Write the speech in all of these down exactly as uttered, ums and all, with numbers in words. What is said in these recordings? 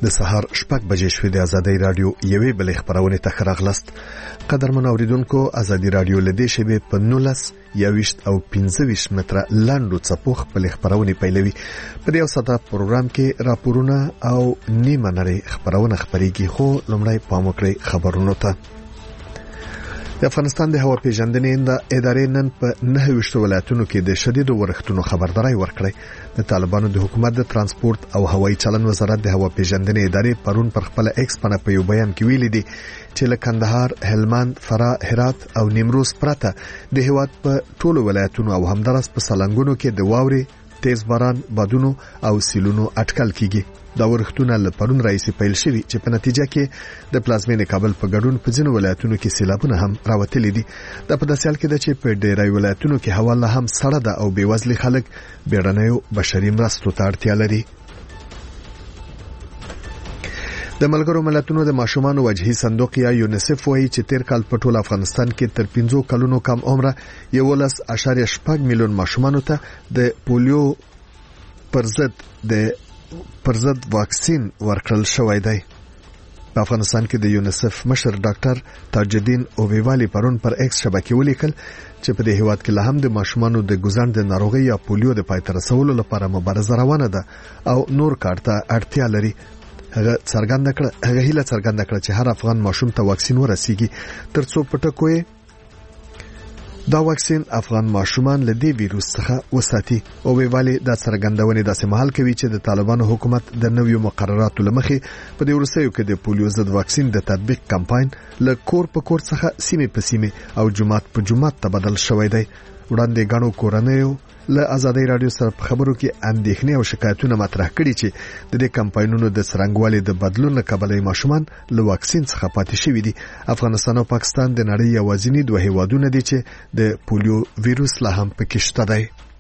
د سهار شپږ بجې شوې د ازادي رادیو یوې بلې خبرونه ته راغلست. قدرمن اوریدونکو، ازادي رادیو لدې شبي په نولس یاويشت او پنځه ویشت متره لاندو څپوخ په خبرونه پیلوي. په دې اوساده پروګرام کې راپورونه او نیمه نړۍ خبرونه خبريږي، خو لومړی پام وکړئ خبرونو ته. د افغانستان د هوا پیژندنې ادارې نن په نهه ویشت ولایتونو کې د شدیدو ورښتونو خبرداري ورکړه. د طالبانو د حکومت د ترانسپورت او هوایي چلن وزارت د هوا پیژندنې ادارې پرون پر خپل ایکس باندې په یو بیان کې ویلي دي چې له کندهار، هلمند، فراه، هرات او نیمروز پرته د هیواد په ټولو ولایتونو او همدارس په سالنګونو کې د واوري، تیز باران، بادونو او سیلونو اټکل کیږي. دا ورښتونه له پرون راځي پیل شوي چې په نتیجه کې د پلازمینې کابل په ګډون په ځینو ولایتونو کې سیلابونه هم راوتلي دي. دا په داسې حال کې ده چې په ډېری ولایتونو کې هوا لا هم سړه ده او بېوزلي خلک بیړنیو بشري مرستو ته اړتیا لري. د ملګرو ملتونو د ماشومان وجهي صندوق یا یونیسف وایي چې تیر کال په ټول افغانستان کې تر پنځه کلونو کم عمره یولس اشاریه شپږ میلیون ماشومان ته د پولیو پر ضد د پر ضد واکسین ورکړل شوی دی. په افغانستان کې د یونیسف مشر ډاکټر تاج الدین اوبیوالی پرون پر ایکس شبکې ولیکل چې په دې هیواد کې له هم د ماشومانو د ګوزن د ناروغي یا پولیو د پای ته رسولو لپاره مبارزه روانه ده او نور کار ته اړتیا لري. هغه څرګنده کړه هغه هیله څرګنده کړه چې هر افغان ماشوم ته واکسین ورسیږي ترڅو پټکوي دا واکسین افغان ماشومان له دې ویروس څخه وساتي. او ویوالي دا څرګندونه د سمحال کوي چې د طالبانو حکومت د نویو مقرراتو لمخې په دې ورسېو کې د پولیو ضد واکسین د تطبیق کمپاین له کور په کور څخه سیمه په سیمه او جمعات په جمعات تبدل شوی دی. وړاندې غاڼو کورنیو له ازادي رادیو سره په خبرو کې اندېښنې او شکایتونه مطرح کړي چې د دې کمپاینونو د څرنګوالي د بدلون لکبلې ماشومان له واکسین څخه پاتې شوي دي. افغانستان او پاکستان د نړۍ یوازینی دوه هیوادونه دي چې د پولیو ویروس لا هم پکې شته دی.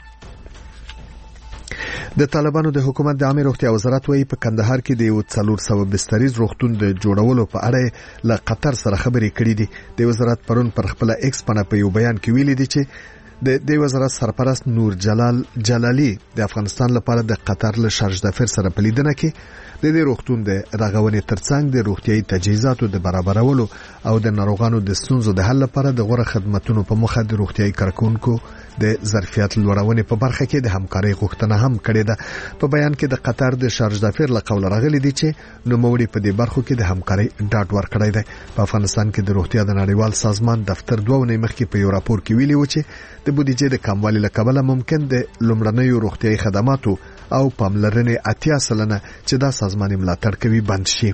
د طالبانو د حکومت د عامه روغتیا وزارت وايي په کندهار کې د یو څلور سوه بستریز روغتون د جوړولو په اړه له قطر سره خبرې کړې دي. د وزارت پرون پر خپل ایکس باندې په یو بیان کې ویلي دي چې د دې وزارت سرپرست نور جلال جلالی د افغانستان لپاره د قطر له شارج دافر سره په لیدنه کې د دې روغتون د رغونې ترڅنګ د روغتيایي تجهیزاتو د برابرولو او د ناروغانو د ستونزو د حل لپاره د غوړه خدماتو په مخه د روغتيایي کارکونکو د ظرفیت لوړونې په برخه کې د همکارۍ غوښتنه هم کړې ده. په بیان کې د قطر د شارج دافر له قول راغلي دي چې نوموړي په دې برخو کې د همکارۍ ډاډ ورکړی دی. په افغانستان کې د روغتیا د نړیوال سازمان دفتر دوه ونې مخکې په یو راپور کې ویلي و چې د بودیجې د کموالي له کبله ممکن د لومړنیو روغتيایي خدماتو او پاملرنې اتیا سلنه چې دا سازمان ملاتړ کوي بند شي.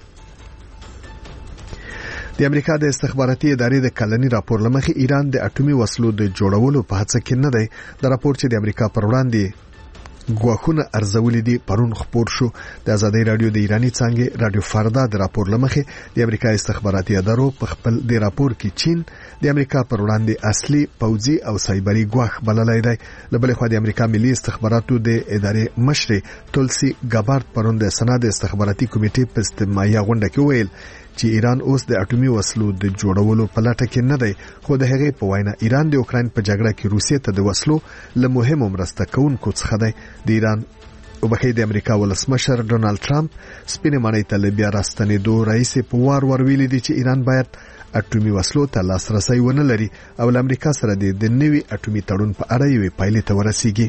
د امریکا د استخباراتي ادارې د کلنی راپور لمخې ایران د اټومي وسلو د جوړولو په هڅه کې نه دی. د راپور چې د امریکا پر وړاندې ګواښونه ارزولې دي پرون خبر شو. د ازادي رادیو د ایرانی څنګه رادیو فردا د راپور لمخې د امریکا استخباراتي ادارو په خپل د راپور کې چین د امریکا پر وړاندې اصلي پوځي او سایبري ګواښ بللای دی. لبل خو د امریکا ملي استخباراتو د ادارې مشر تولسي ګابارد پرون د سناد استخباراتي کمیټې په استماعي غونډه کې ویل چې ایران اوس د اټومي وسلو د جوړولو په لټه کې نه دی، خو د هغې په وینا ایران د اوکراین په جګړه کې روسیې ته د وسلو له مهمو مرسته کوونکو څخه دی. د ایران او بخې د امریکا ولسمشر ډونالد ټرمپ سپینې مانۍ ته بیا راستنېدو رئیس په وار ور ویلي دي چې ایران باید اټومي وسلو ته لاسرسي ونه لري او له امریکا سره د نوي اټومي تړون په اړه یوې پایلې ته ورسیږي.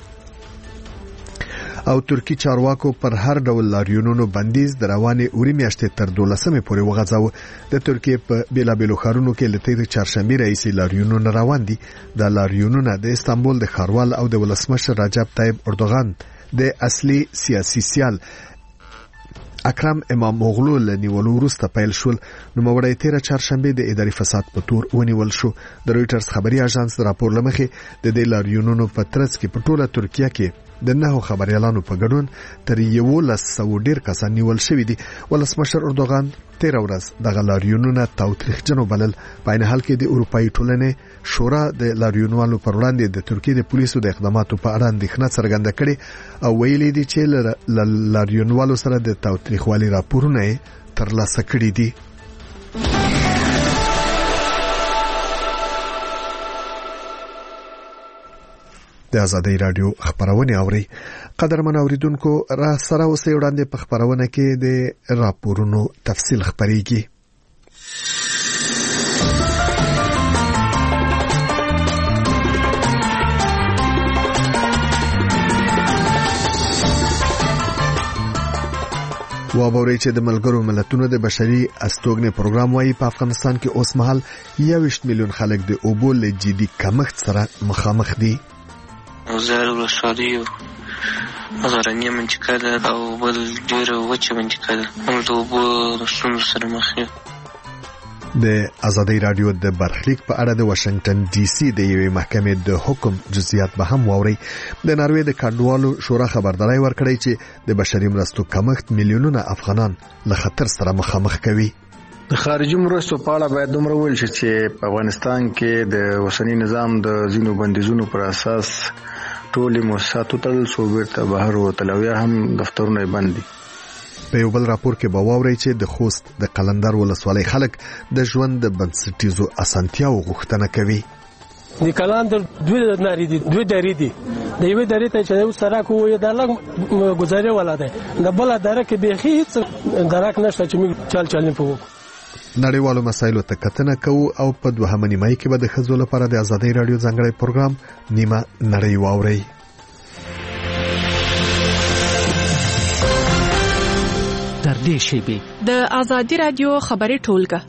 او ترکی چارواکو پر هر ډول لاریونونو بندیز د روانې اوري میاشتې تر دولسمې پورې وغځاوه. د ترکیې په بیلابیلو ښارونو کې لته د چهارشنبه رئیسي لاریونونه روان دي. د لاریونونه د استانبول د ښاروال او د ولسمشر رجب طیب اردوغان د اصلي سیاسي سیال اکرم امام اوغلو له نیولو وروسته پیل شول. نو موړی تیر چهارشنبه د اداري فساد په تور ونیول شو. د رويټرز خبري اژانس راپور لمخې د دې لاریونونو په ترڅ کې په ټوله ترکیه کې د نهو خبريالانو په ګډون تر یولس سوه ډیر کسان نیول شوی دي. ولسمشر اردوغان تیر ورځ د لاریونونو تاوتریخجنو بلل. په عین حال کې د اروپאי ټولنې شورا د لاریونوالو پر وړاندې د ترکیې د پولیسو د اقداماتو په اړه اندېښنه څرګنده کړې او ویلي دي چې لاریونوالو سره د تاوتریخوالي راپورونه ترلاسه کړي دي. د ازادي رادیو خبرونه اوري. قدرمن اوریدونکو را سره اوسې وړاندې په خبرونه کې د راپورونو تفصیل خبريږي. وابوري چې د ملګرو ملتونو د بشري استوګنې پروګرام وايي په افغانستان کې اوس مهال یوویشت میلیون خلک د اوبو له جدي کمښت سره مخامخ دي. وزارت ولسوالۍ غرنیه منطقه ده او بل ډېره وچه منطقه ده. موږ د اوبو د ستونزو سره مخ یو. د ازادي رادیو د برخلیک په اړه د واشنگټن ډي سي د یوې محکمې د حکم جزئیات به هم واوري. د ناروې د کډوالو شورا خبرداري ورکړی چې د بشري مرستو کمښت میلیونونه افغانان له خطر سره مخامخ کوي. د خارجي مرستو په اړه باید دومره ویل شي چې په افغانستان کې د اوسنی نظام د ځینو بندیزونو پر اساس ټولې مؤسسات تل څو بیرته بهر وتل او یا هم دفترونه بند دي. په یو بل راپور کې به واوري چې د خوست د قلندر ولسوالۍ خلک د ژوند د بنسټیزو اسانتیاو غوښتنه کوي. د قلندر دوه ناری دي دوه درې دي د یوه درې ته چې یو سره کوی د لګ گزارې ولاده د بل درې کې به هیڅ درک نشته چې موږ چل چلین په نړیوالو مسایلو ته کتنه کوو او په دوهمه نیمه کې به د ښځو لپاره د ازادي رادیو ځانګړی پروګرام نیمه نړۍ واوري. در دې شیبه د ازادي رادیو خبري ټولګه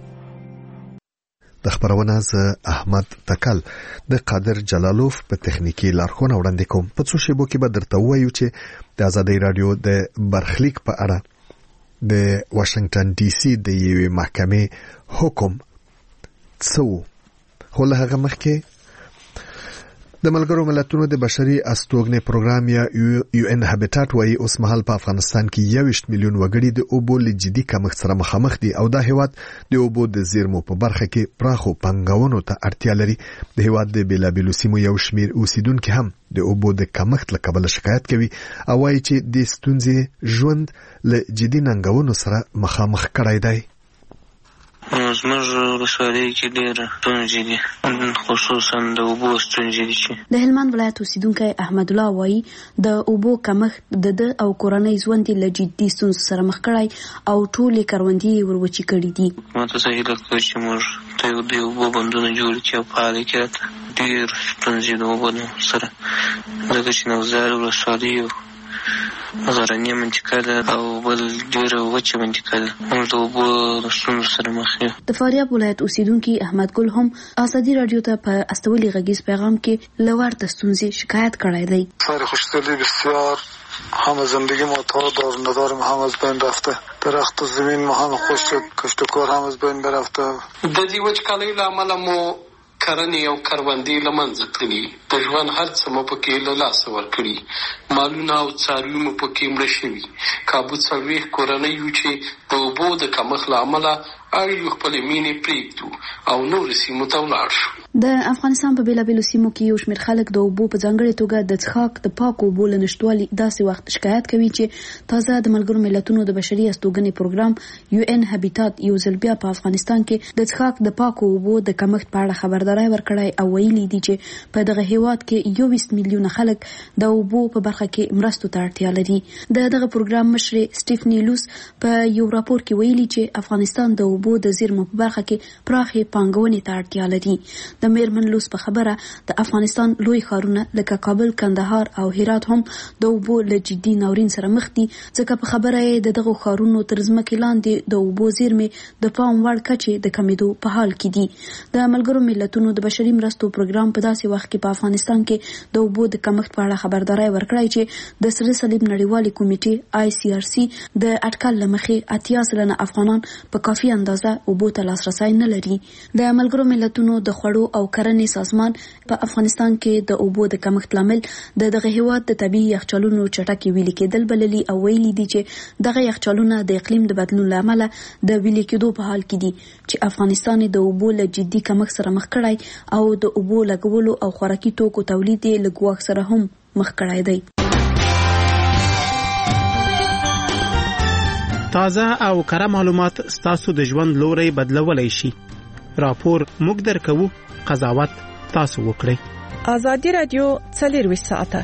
د خبرونه ز احمد تکل د قادر جلالوف په تخنیکی لارښوونه وړاندې کوم. په څو شیبو کې به درته وایو چې د ازادي رادیو د برخلیک په اړه د واشنگټن ډي سي د یوې محکمې حکم څو خو له هغه مخکې د ملګرو ملتونو د بشري استوګنې پروګرام یا یو ان هابیټات وايي اوس مهال په افغانستان کې یوویشت میلیون وګړي د اوبو له جدي کمښت سره مخامخ دي او دا هیواد د اوبو د زیرمو په برخه کې پراخو پنګاونو ته اړتیا لري. د هیواد د بیلابیلو سیمو یو شمیر اوسیدونکو هم د اوبو د کمښت له کبله شکایت کوي او وايي چې د ستونزې ژوند له جدي ننګونو سره مخامخ کړای دی. زموږ ولسوالۍ کې ډېره ستونزې دي، خصوصا د اوبو ستونزې دي. چې د هلمند ولایت اوسیدونکی احمد الله وایي د اوبو کمښت د ده او کورنۍ ژوند له جدي ستونزو سره مخ کړی او ټولې کروندې وروچې کړي دي. ما ته هیله کوي چې موږ ته د اوبو بندونه جوړ کړي او فعال کړي. ډېر ستونزې د اوبو سره ځکه چې نوزار ولسوالۍ غرنیه منطقه ده او بل ډېره وچه منطقه ده. موږ د اوبو د ستونزو سره مخ یو. د فاریاب ولایت اوسیدونکي احمد ګل هم ازادي رادیو ته په استولي غږیز پیغام کې لوړ د ستونزې شکایت کړی دی. سر خوشدلی بسیار، همه زندگی ما تا دار ندارم هم از بین رفته، درخت و زمین ما هم خوش کشت و کار هم از بین برفته. د دې وچکالۍ له امله مو کرنې او کروندې له منځه تللي، د ژوند هر څه مو پکې له لاسه ورکړي، مالونه او څاروي مو پکې مړه شوي. کابو څلوېښت کورنۍ یو چې د اوبو د کمښت له امله اړیو خپلې مینې پرېږدو او نورو سیمو ته ولاړ شو. د افغانستان په بیلابیلو سیمو کې یو شمېر خلک د اوبو په ځانګړې توګه د څښاک د پاکو اوبو له نشتوالي داسې وخت شکایت کوي چې تازه د ملګرو ملتونو د بشري استوګنې پروګرام یو ان هابیټات یو ځل بیا په افغانستان کې د څښاک د پاکو اوبو د کمښت په اړه خبرداری ورکړی او ویلي دي چې په دغه هیواد کې یوویشت میلیونه خلک د اوبو په برخه کې مرستو ته اړتیا لري. د دغه پروګرام مشر سټیفني لوس په یو راپور کې ویلي چې افغانستان د اوبو د زیرمو په برخه کې پراخې پانګونې ته اړتیا لري. د میرمن لوس په خبره د افغانستان لوی ښارونه لکه کابل، کندهار او هرات هم د اوبو له جدي ناورین سره مخ دي، ځکه په خبره یې د دغو ښارونو تر ځمکې لاندې د اوبو زیرمې د پام وړ کچې د کمیدو په حال کې دي. د ملګرو ملتونو د بشري مرستو پروګرام په داسې وخت کې په افغانستان کې د اوبو د کمښت په اړه خبرداری ورکړی چې د سره صلیب نړیوالې کمیټې آی سی آر سی د اټکل له مخې اتیا سلنه افغانان په کافي اندازه اوبو ته لاسرسی نه لري. د ملګرو ملتونو د خوړو او کرنې سازمان په افغانستان کې د اوبو د کمښت لامل د دغه هیواد د طبیعي یخچالونو چټکې ویلې کېدل بللي او ویلي دي چې دغه یخچالونه د اقلیم د بدلون له امله د ویلې کېدو په حال کې دي چې افغانستان د اوبو له جدي کمښت سره مخ کړی او د اوبو لګولو او خوراکي توکو تولید یې له ګواښ سره هم مخ کړی دی. تازه او کره معلومات ستاسو د ژوند لوري بدلولای شي. راپور موږ درکوو، قضاوت تاسو وکړئ. ازادي رادیو څلور ساعته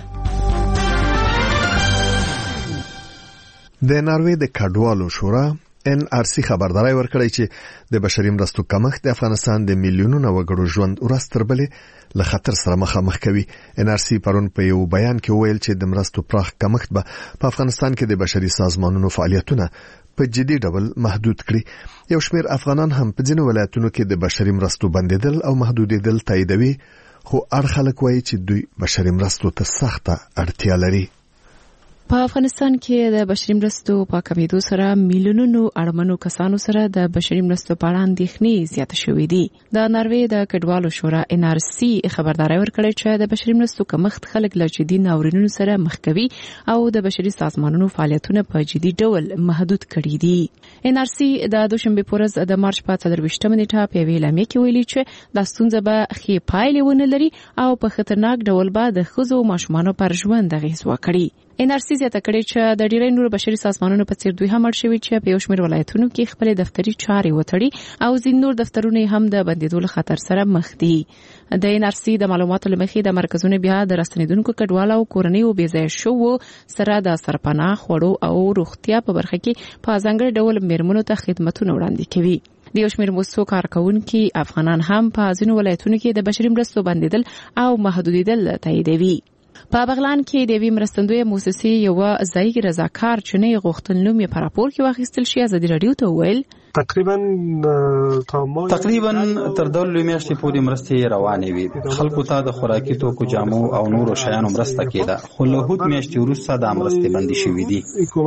د ناروې د کډوالو شورا ان آر سی خبرداري ورکړی چې د بشري مرستو کمښت د افغانستان د میلیونونو وګړو ژوند ورستربلې له خطر سره مخامخ کوي. ان آر سی پرون په یو بیان کې ویل چې د مرستو پراخ کمښت به په افغانستان کې د بشري سازمانونو فعالیتونه په جدي ډول محدود کړي. یو شمېر افغانان هم په ځینو ولایتونو کې د بشري مرستو بندیدل او محدودیدل تاییدوي، خو اړ خلک وایي چې دوی بشري مرستو ته سخته اړتیا لري. په افغانستان کې د بشري مرستو په کمیدو سره میلیونونو اړمنو کسانو سره د بشري مرستو په اړه اندېښنې زیاتې شوې دي. د ناروې د کډوالو شورا ان آر سی خبرداري ورکړې چې د بشري مرستو کمښت خلک له جدي ناورینونو سره مخ کوي او د بشري سازمانونو فعالیتونه په جدي ډول محدود کړي دي. ان آر سی د دوشنبه په ورځ د مارچ په څلرویشتمه نیټه په ویلامې کې ویلي چې د ستونزې به ښې پایلې ونه لري او په خطرناک ډول به د ښځو او ماشومانو پر ژوند اغېز وکړي. ان آر سی زیاته کړې چې د ډیری نور بشري سازمانونو په څیر دوی هم اړ شوي چې په یو شمېر ولایتونو کې خپل دفتري چارې وتړي او ځین نور دفترونه هم د بندیدو له خطر سره مخ دي. د ان آر سی د معلوماتو لمخې د مرکزونو بیا د راستنیدونکو کډوالو او کورنیو بې ځای شوو سره د سرپناه خوړو او روغتیا په برخه کې په ځانګړي ډول میرمنو ته خدماتونه وړاندې کوي. د یو شمېر موسسو کارکونکي افغانان هم په ځینو ولایتونو کې د بشري مرستو بندیدل او محدودیدل تاییدوي. په بغلان کې د وی مرستندوی موسسې یو ځای رضاکار چې نه غوښتنلوم یې پر راپور کې واخیستل شي ازادي رادیو ته ویل تقریبا تقریبا تر دولو میاشتې پورې مرستې روانې وي. خلکو ته د خوراکي توکو، جامو او نورو شیانو مرسته کېده، خو له هود میاشتې وروسته د مرستې بندي شوې دي.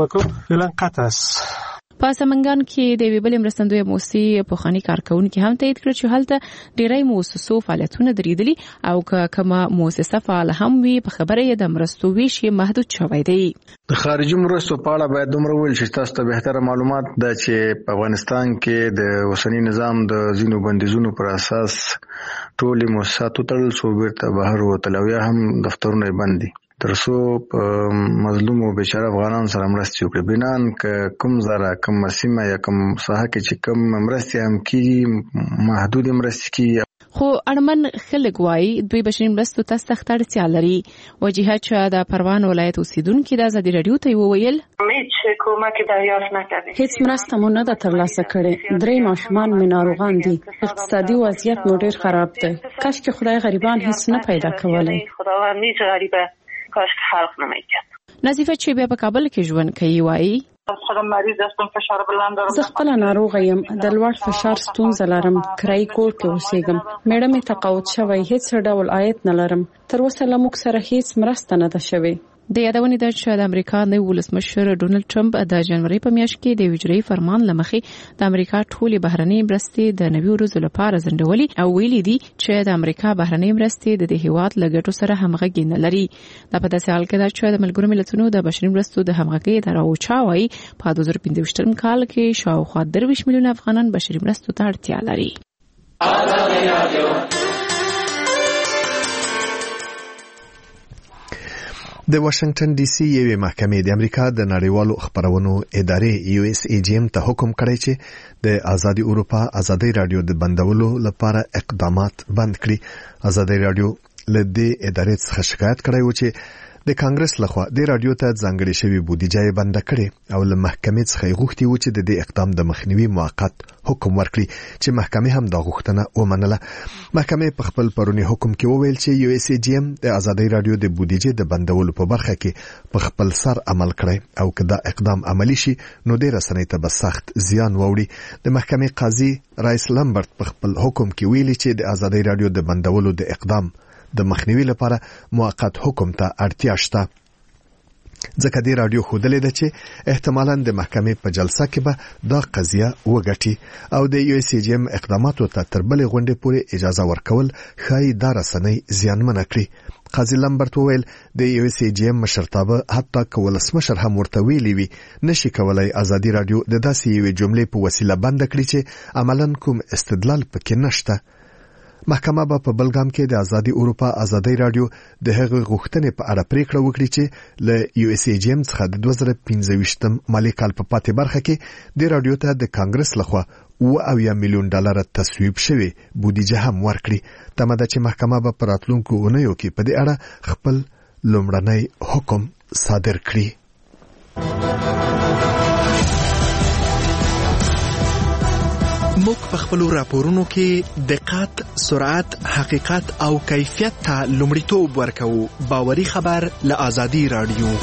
په سمنګان کې د ویبل مرستندوی موسسې په خاني کارکونکو هم تایید کړ چې هلته ډیری موسسو فعالیتونه درېدلي او کما موسسه فعال هم وي په خبره د مرستو ویش محدود شوی دی. د خارجي مرستو په اړه باید دومره ویل شي تاسو ته بهتره معلومات ده چې په افغانستان کې د اوسنی نظام د ځینو بندیزونو پر اساس ټولې موسسات تړل شو، بیرته بهر وتل او یا هم دفترونه بند دي ترڅو په مظلوم او بیچاره افغانان سره مرستې وکړي. بنان ک کوم زره کوم سیمه یا کوم ساحه کې چې کوم مرستې هم کیږي محدود مرستې کیږي، خو اړمن خلک وایي دوی بشري مرستو ته سخت اړتیا لري. وجیهه چې د پروان ولایت اوسیدونکو د ازادي رادیو ته وویل هیڅ مرسته مو نه ده ترلاسه کړې. درې ماشومان مې ناروغان دي، اقتصادي وضعیت مو ډېر خراب دی. کاش که خدای غریبان هیڅ نه پیدا کولای. کاش که خلق نمیکرد. نظیفه چې بیا په کابل کې ژوند کوي وایي خودم مریض هستم، فشار بلند دارم. زه خپل ناروغ یم، د لوړ فشار ستونزه لرم، کرایي کور کې اوسېږم، میړه مې تقاعد شوی، هیڅ ډول عاید نه لرم. تر اوسه له موږ سره هیڅ مرسته نه ده شوې. د یادونې ده چې د امریکا نوی ولسمشر ډونلډ ټرمپ د جنوري په میاشت کې د اجرایي فرمان لمخې د امریکا ټولې بهرنۍ مرستې د نوي ورځو لپاره ځنډولې او ویلي دي چې د امریکا بهرنۍ مرستې د دې هیواد له ګټو سره همغږي نه لري. دا په داسې حال کې ده چې د ملګرو ملتونو د بشري مرستو د همغږۍ اداره اوچاوي په دوه زره پنځه کال کې شاوخوا درویش میلیون افغانان بشري مرستو ته اړتیا لري. د واشنگټن ډي سي یوې محکمې د امریکا د نړیوالو خبرونو ادارې یو اس ای جی ام ته حکم کړی چې د آزادي اروپا آزادي رادیو د بندولو لپاره اقدامات بند کړي. آزادي رادیو له دې ادارې څخه شکایت کړی و چې د کانګرس لخوا د رادیو ته ځانګړې شوی بودیجه بند کړي او له محکمې څخه غوښتي و چې د دې اقدام د مخنیوي موقت حکم ورکړي چې محکمې هم دا غوښتنه ومنله. محکمې په خپل پرونی حکم کې وویل چې یو اس ای جی ام د آزادي رادیو د بودیجه د بندولو په برخه کې په خپل سر عمل کړی او که دا اقدام عملی شي نو د رسنۍ ته به سخت زیان ووړي. د محکمې قاضي رایس لمبرت په خپل حکم کې ویلي چې د آزادي رادیو د بندولو د اقدام د مخنیوي لپاره موقت حکم ته اړتیا شته، ځکه د رادیو خودلې ده چې احتمالاً د محکمې په جلسه کې به دا قضیه وګټي او د یو اس ای جی ام اقداماتو ته تر بلې غونډې پورې اجازه ورکول ښایي دا رسنۍ زیانمنه کړي. قاضي لمبرت وویل د یو اس ای جی ام مشرتابه حتی که ولسمشر هم ورته ویلي وي نشي کولای آزادي رادیو د داسې یوې جملې په وسیله بند کړي چې عملاً کوم استدلال پکې نشته. محکمه به په بلګام کې د آزادي اروپا آزادي رادیو د هغه غوښتنې په اړه پریکړه وکړي چې له یو اس ای جی ام څخه د دوه زره پنځه مالي کال په پاتې برخه کې د رادیو ته د کانګرس لخوا و اویا میلیون ډالر تصویب شوی بودیجه هم ورکړي. تمه ده چې محکمه به په راتلونکو اونیو کې په دې اړه خپل لومړنی حکم صادر کړي. موږ په خپلو راپورونو کې دقت، سرعت، حقیقت او کیفیت ته لومړیتوب ورکوو. باوري خبر له آزادي رادیو.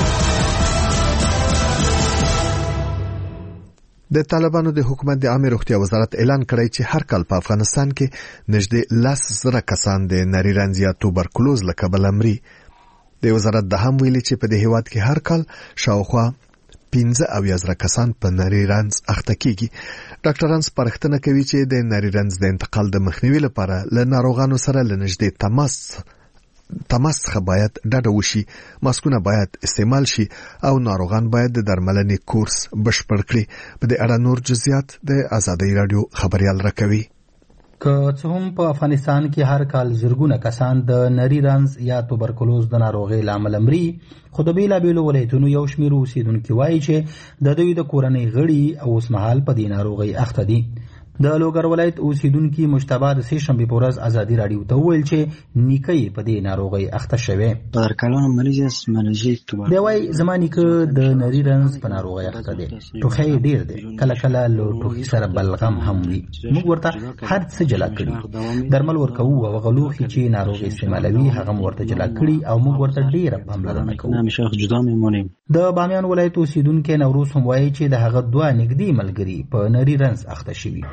د طالبانو د حکومت د عامه روغتیا وزارت اعلان کړی چې هر کال په افغانستان کې نږدې لس زره کسان د نری رنځ یا توبرکلوز له کبله مري. د وزارت د هم ویلي چې په دې هیواد کې هر کال شاوخوا پنځه اویا زره کسان په نری رنځ اخته کیږي. ډاکټران سپارښتنه کوي چې د نری رنځ د انتقال د مخنیوي لپاره له ناروغانو سره له نږدې تماس تماس څخه باید ډډه وشي، ماسکونه باید استعمال شي او ناروغان باید د درملنې کورس بشپړ کړي. په دې اړه نور جزئیات د آزادۍ رادیو خبريال راکوي. که څه هم په افغانستان کې هر کال زرګونه کسان د نری رنځ یا توبرکلوز د ناروغۍ له امله مري، خو د بیلابیلو ولایتونو یو شمېر اوسیدونکي وایي چې د دوی د کورنۍ غړي او اوسمهال په دې ناروغۍ اخته دي. د لوګر ولایت اوسیدونکي مجتبی د سې شنبې په ورځ آزادي رادیو ته وویل چې نیکه یې په دې ناروغۍ اخته شوی. در کلان مریض است منجی توبرکلوز. دی وایي زما نیکه د نری رنځ په ناروغۍ اخته دی. ټوخی یې ډېر دی، کله کله له ټوخي سره بلغم هم وي. موږ ورته هر څه جلا کړي، درمل ورکوو او هغه لوښي چې ناروغ استعمالوي هغه هم ورته جلا کړي او موږ ورته ډېره پاملرنه کوو. همیشه جدا میمونیم. د بامیان ولایت اوسیدونکی نوروز هم وایي چې د هغه دوه نږدې ملګري په نری رنځ اخته شوي.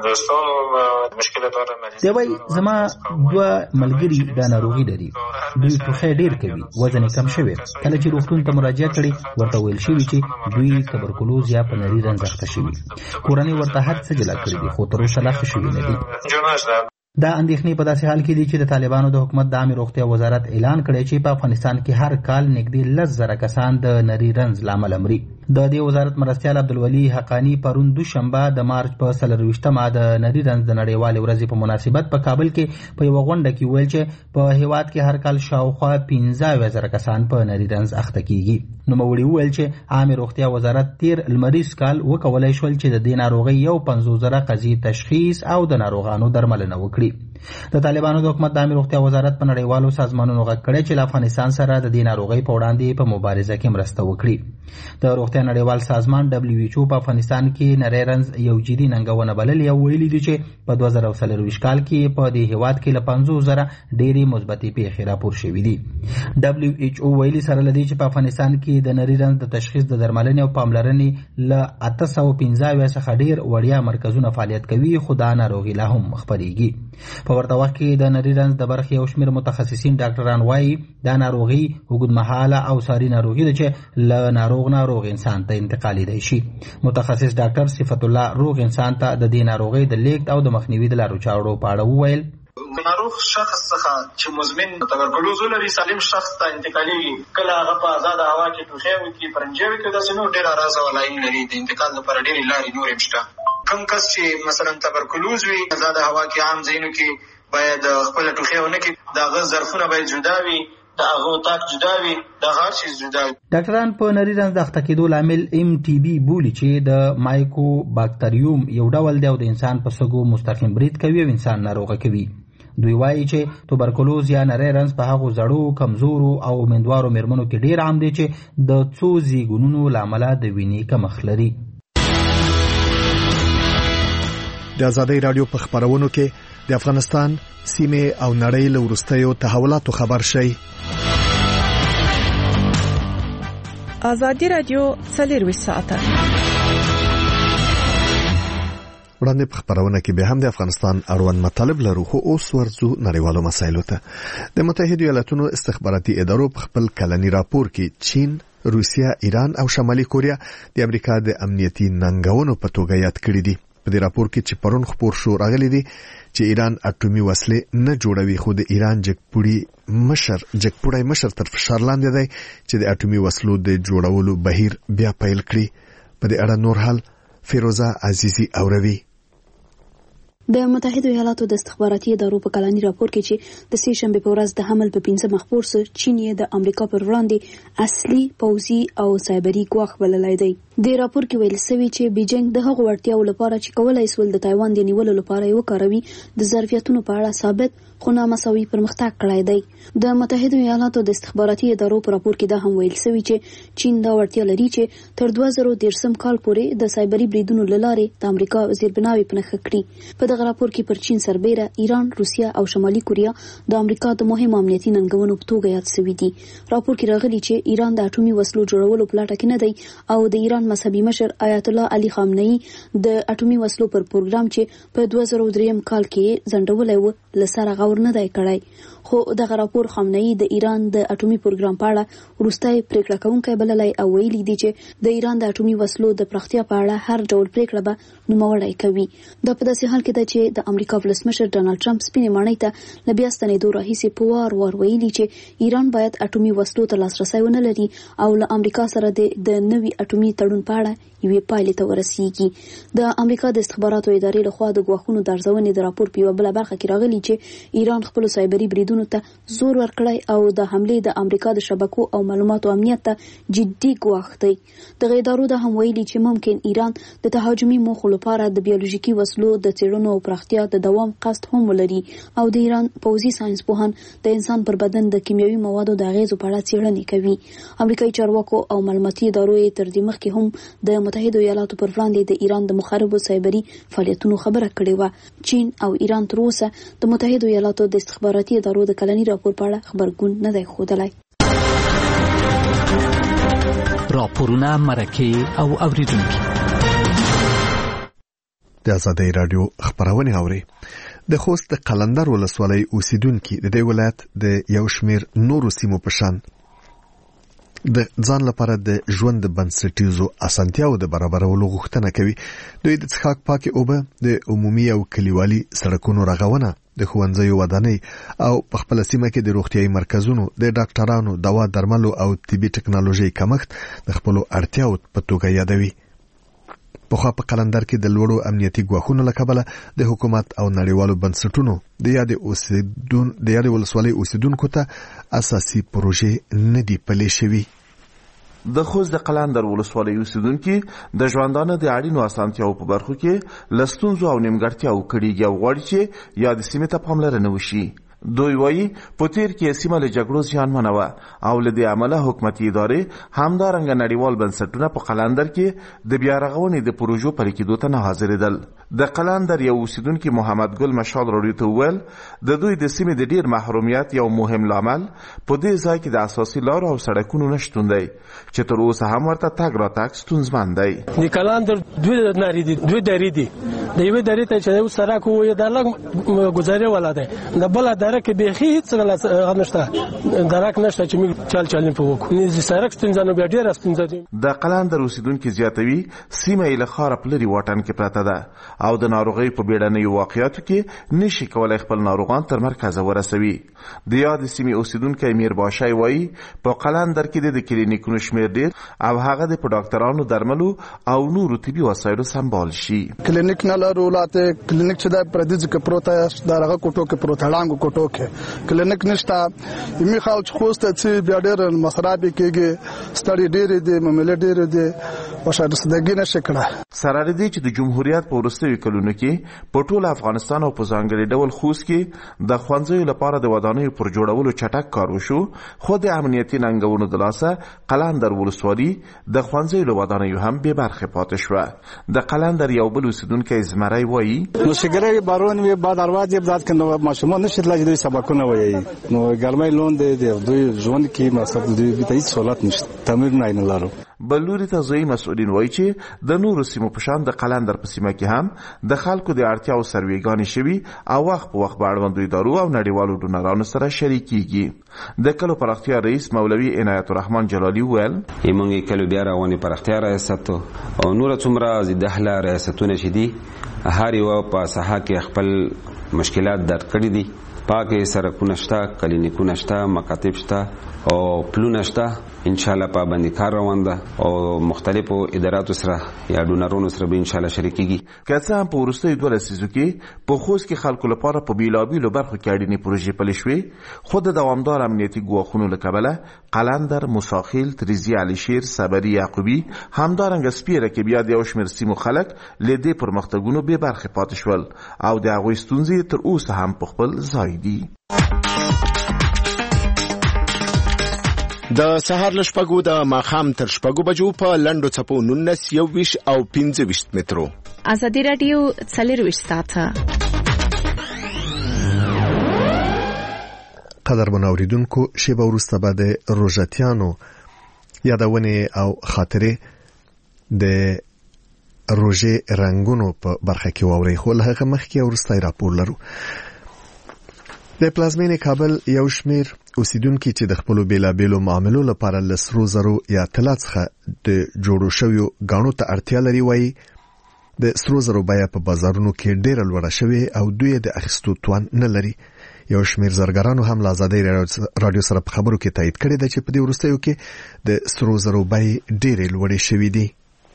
دی وایي زما دوه ملګري دا ناروغي لري، دوی ټوخی ډېر کوي، وزن یې کم شوی. کله چې روغتون ته مراجعه کړې ورته ویل شوي چې دوی تبرکلوز یا په نری رنځ اخته شوي. کورنۍ ورته هر څه جلا کړي دي خو تر اوسه لا ښه شوي نه دي. دا اندېښنې په داسې حال کې دي چې د طالبانو د حکومت د عامه روغتیا وزارت اعلان کړی چې په افغانستان کې هر کال نږدې لس زره کسان د نری رنځ له امله مري. د دې وزارت مرستیال عبدالولي حقانی پرون دوشنبه د مارچ په څلرویشتمه د نری رنځ د نړیوالې ورځې په مناسبت په کابل کې په یوه غونډه کې ویل چې په هیواد کې هر کال شاوخوا پنځه اویا زره کسان په نری رنځ اخته کیږي. نوموړي وویل چې عامه روغتیا وزارت تیر لمریز کال وکولای شول چې د دې ناروغۍ یو پنځوس زره قضیې تشخیص او د ناروغانو درملنه وکړي. د طالبانو د حکومت د عامه روغتیا وزارت په نړیوالو سازمانونو غږ کړی چې له افغانستان سره د دې ناروغۍ په وړاندې په مبارزه کې مرسته وکړي. د روغتیا نړیوال سازمان دبلیو ایچ او په افغانستان کې نری رنځ یو جدي ننګونه بللې او ویلي دي چې په دوه زره څلرویشت کال کې په دې هیواد کې له پنځوس زره ډېرې مثبتې پیښې راپور شوي دي. دبلیو ایچ او ویلي سره لدی چې په افغانستان کې د نری رنځ د تشخیص د درملنې او پاملرنې له اته سوه پنځه اویا څخه ډېر وړیا مرکزونه فعالیت کوي، خو دا ناروغي لا هم خپرېږي. په ورته وخت کې د نری رنځ د برخې یو شمېر متخصصین ډاکټران وایي دا ناروغي اوږدمهاله او ساري ناروغي ده چې له ناروغ نه روغ انسان ته انتقالیدای شي. متخصص ډاکټر صفت الله روغ انسان ته د دې ناروغۍ د لیږد او د مخنیوي د لارو چارو په اړه وویل. ناروغ شخص څخه چې مزمن تبرکلوز ولري سالم شخص ته انتقالېږي، کله هغه په آزاده هوا کې ټوخی وکړي، پرنجې وکړي، داسې نور ډېر اراز او لاین لري. د انتقال لپاره ډېرې لارې نورې هم شته. کوم کس چې مثلا تبرکلوز وي آزاده هوا کې عام ځایونو کې باید خپل ټوخی ونه کړي، د هغه ظرفونه باید جدا وي، د هغه اتاق جدا وي، د هر شي جدا وي. ډاکټران په نری رنځ د اخته کېدو لامل ایم ټي بي بولي چې د مایکو باکتریوم یو ډول دی او د انسان په سږو مستقیم برید کوي او انسان ناروغه کوي. دوی وایي چې توبرکلوز یا نری رنځ په هغو زړو، کمزورو او امیندوارو مېرمنو کې ډېر عام دی چې د څو زیږونونو له امله د وینې کمښت لري. د آزادۍ رادیو په خبرونو کې د افغانستان سیمه او نړۍ له وروستیو تحولاتو خبر شي. آزادۍ رادیو څلرویشت ساعته وړاندې په خبرونه کې به هم د افغانستان اړوند مطالب لرو، خو اوس ورځو نړیوالو مسایلو ته. د متحده ایالاتونو استخباراتي ادارو په خپل کلنی راپور کې چین، روسیا، ایران او شمالي کوریا د امریکا د امنیتي ننګونو په توګه یاد کړی دي. په دې راپور کې چې پرون خبر شو راغلي دي چې ایران اټومي وسلې نه جوړوي، خو د ایران جګپوړي مشر جګپوړی مشر تر فشار لاندې دی چې د اټومي وسلو د جوړولو بهیر بیا پیل کړي. په دې اړه نور حال فیروزه عزیزی اوروي. د متحده ایالاتو د استخباراتي ادارو په کلاني راپور کې چې د سې شنبې په ورځ د حمل په پنځه مخ سره چین یې د امریکا پر وړاندې اصلي پوځي او سایبري ګواښ بللی دی. د راپور کې ویل شوی چې بیجینګ د هغو وړتیاو لپاره چې کولای شول د تایوان د نیولو لپاره یې وکاروي د ظرفیتونو په اړه ثابت خو نامساوي پرمختګ کړی دی. د متحده ایالاتو د استخباراتي ادارو په راپور کې دا هم ویل شوی چې چین دا وړتیا لري چې تر دوه زره دېرشم کال پورې د سایبري بریدونو له لارې د امریکا زیربناوي په نښه کړي. په دغه راپور کې پر چین سربېره ایران، روسیا او شمالي کوریا د امریکا د مهمو امنیتي ننګونو په توګه یاد شوي دي. راپور کې راغلي چې ایران د اټومي وسلو جوړولو په لټه کې نه دی او د ایران مذهبي مشر آیت الله علي خامنه‌ای د اټومي وسلو پر پروګرام چې په دوه زره دریم کال کې ځنډولی و له سره غور نه دی کړی. خو دغه راپور خامنه‌ای د ایران د اټومي پروګرام په اړه وروستی پریکړه کوونکی بللی او ویلي دي چې د ایران د اټومي وسلو د پراختیا په اړه هر ډول پریکړه به نوموړی کوي. دا په داسې حال کې ده چې د امریکا ولسمشر ډانلډ ټرمپ سپینې ماڼۍ ته له بیا ستنېدو راهیسې په وار وار ویلي چې ایران باید اټومي وسلو ته لاسرسی ونه لري او له امریکا سره د نوي اټومي تړون په اړه یوې پایلې ته ورسیږي. د امریکا د استخباراتو ادارې لخوا د ګواښونو د ارزونې د راپور په یوه بله برخه کې راغلي چې ایران خپلو سایبري بریدونو ته زور ورکړی او د حملې د امریکا د شبکو او معلوماتو امنیت ته جدي ګواښ دی. دغه ادارو دا هم ویلي چې ممکن ایران د تهاجمي موخو لپاره د بیولوژیکي وسلو د څېړنو او پراختیا د دوام قصد هم ولري او د ایران پوځي ساینس پوهان د انسان پر بدن د کیمیاوي موادو د اغیزو په اړه څېړنې کوي. امریکایي چارواکو او معلوماتي ادارو یې تر دې مخکې هم د متحده ایالاتو پر وړاندې د ایران د مخربو سایبري فعالیتونو خبره کړې وه. چین او ایران تر اوسه د متحده ایالاتو د استخباراتي ادارو د کلني راپور په اړه خبرګون نه دی ښودلی. راپورونه، مرکې او اوریدونکي د آزادۍ راډیو خبرونه اوري. د خوست د قلندر ولسوالۍ اوسیدونکي د دې ولایت د یو شمیر نورو سیمو په شان د ځان لپاره د ژوند د بنسټیزو اسانتیاو د برابرولو غوښتنه کوي. دوی د څښاک پاکې اوبه، د عمومي او کلیوالي سړکونو رغونه، د ښوونځیو ودانۍ او په خپل سیمه کې د روغتیايي مرکزونو، د ډاکټرانو، دوا درملو او طبي ټکنالوژي کمښت د خپلو اړتیاو په توګه یادوي. پخوا په قلندر کې د لوړو امنیتي ګواښونو له کبله د حکومت او نړیوالو بنسټونو د یاد اوسیدون د یاد ولسوالۍ اوسیدونکو ته اساسي پروژې نه دي پلي شوي. د خوست د قلندر ولسوالۍ اوسیدونکي د ژوندانه د اړینو اسانتیاو په برخو کې له ستونزو او نیمګړتیاو کړيږي او غواړي چې یاد سیمې ته پاملرنه وشي. دوی وایي په تیر کې سیمه له جګړو زیانمنه وه او له دې امله حکومتي ادارې همدارنګه نړیوال بنسټونه په قلندر کې د بیا رغونې د پروژو پلي کېدو ته نه حاضرېدل. د قلندر یو اوسیدونکي محمد ګل مشال راډیو ته وویل د دوی د سیمې د ډیر محرومیت یو مهم لامل په دې ځای کې د اساسي لارو او سړکونو نشتون دی چې تر اوسه هم ورته تګ راتګ ستونزمن دی. د قلندر دوی نارې دي دوی درې دي د یوې درې ته چې یو سړک وي د لږ ګزارې والا دی د بل درې کې بيخي هیڅ نشته درک نشته چې موږ چل چل په وکړو نه سړک ستونزه نه بیا ډیر ستونزه دي. د قلندر اوسیدونکو زیاتوي سیمه یې له خار پلري واټن کې پراته ده او د ناروغي په بیړنۍ واقعیاتو کې نشي کولای خپل ناروغان تر مرکز ورسوي. د یاد سیمه اوسیدونکو امیر باشای وایي په قلندر کې د کلینیکونو شمیر ډیر او هغه د ډاکټرانو درملو او نورو طبي وسایلو سمبال شي. کلینیک نه لرولاته کلینیک چې د پردیز کې پروته دغه کوټو کې پروته لاندې کوټو کلینیک نشته یمي خال خوسته چې بیا ډېر مصرابي کېږي ستړي ډېر دي مملې ډېر دي وشاده صدګي نشه کړه. سره دې چې د جمهوریت په وروستیو کلونو کې په ټول افغانستان او په ځانګړي ډول خوست کې د ښوونځیو لپاره د ودانیو پر جوړولو چټک کار وشو خو د امنیتي ننګونو د لاسه قلندر ولسوالي د ښوونځیو له ودانیو هم بې برخې پاتې شوه. د قلندر یو بل اوسیدونکی زمری وایي نو شګری بارون وي بعد ارواد یې بدات کنه ماشومان نشي تلای دوی سبقونه وایي نو ګرمای لون دی دوی ژوند کې مقصد دوی به هیڅ سہولت نشته تمرین نه لرو. بلوري ته ځای مسؤلین وایي چې د نورو سیمو په شان د قلندر په سیمه کې هم د خلکو د اړتیاو سروېګانې شوي او وخت په وخت به اړوندو ادارو او نړیوالو ډونرانو سره شریکېږي. د کلو پراختیا رئیس مولوي عنایت الرحمن جلالي وویل موږ کلو بیا راغونې پراختیا ریاست او نور څومره دهله ریاستونه چې دي هر یو په ساحه کې خپل مشکلات درک کړي دي پاکه سرکونه شته، کلینیکونه شته، مکاتب شته او پلونه شته. ان شاء الله پابندي کار روان ده او مختلفو اداراتو سره یا ډونرونو سره به ان شاء الله شریکيږي. که څه هم په وروستیو دوه لسیزو کې په خوست کې خلکو لپاره په بیلابیلو برخو کې اړینې پروژې پلې شوې، خو د دوامدار امنیتي ګواښونو له کبله قلندر، موساخیل، تریزي، عليشیر، صبري، یعقوبي همدارنګه سپیره کې بیا د یو شمېر سیمو خلک له دې پرمختګونو بې برخې پاتې شول او د هغوی ستونزې تر اوسه هم په خپل ځای دي. د سهار له شپږو د ماښام تر شپږو بجو په لنډو څپو نولس، یو ویشت او پنځه ویشت مترو. ازادي راډیو څلرویشت ساعته. قدرمن اوریدونکو، شیبه وروسته به د روژتیانو یادونې او خاطرې د روژې رنګونو په برخه کې واورئ، خو له هغه مخکې وروستی راپور لرو. د پلازمینې کابل یو شمېر اوسیدونکي چې د خپلو بیلابیلو معاملو لپاره له سرو زرو یا طلا څخه د جوړو شویو ګاڼو ته اړتیا لري، وایي د سرو زرو بیه په بازارونو کې ډېره لوړه شوې او دوی د اخیستو توان نه لري. یو شمېر زرګرانو هم له ازادۍ راډیو سره په خبرو کې تایید کړی ده چې په دې وروستیو کې د سرو زرو بیې ډېرې لوړې شوې دي.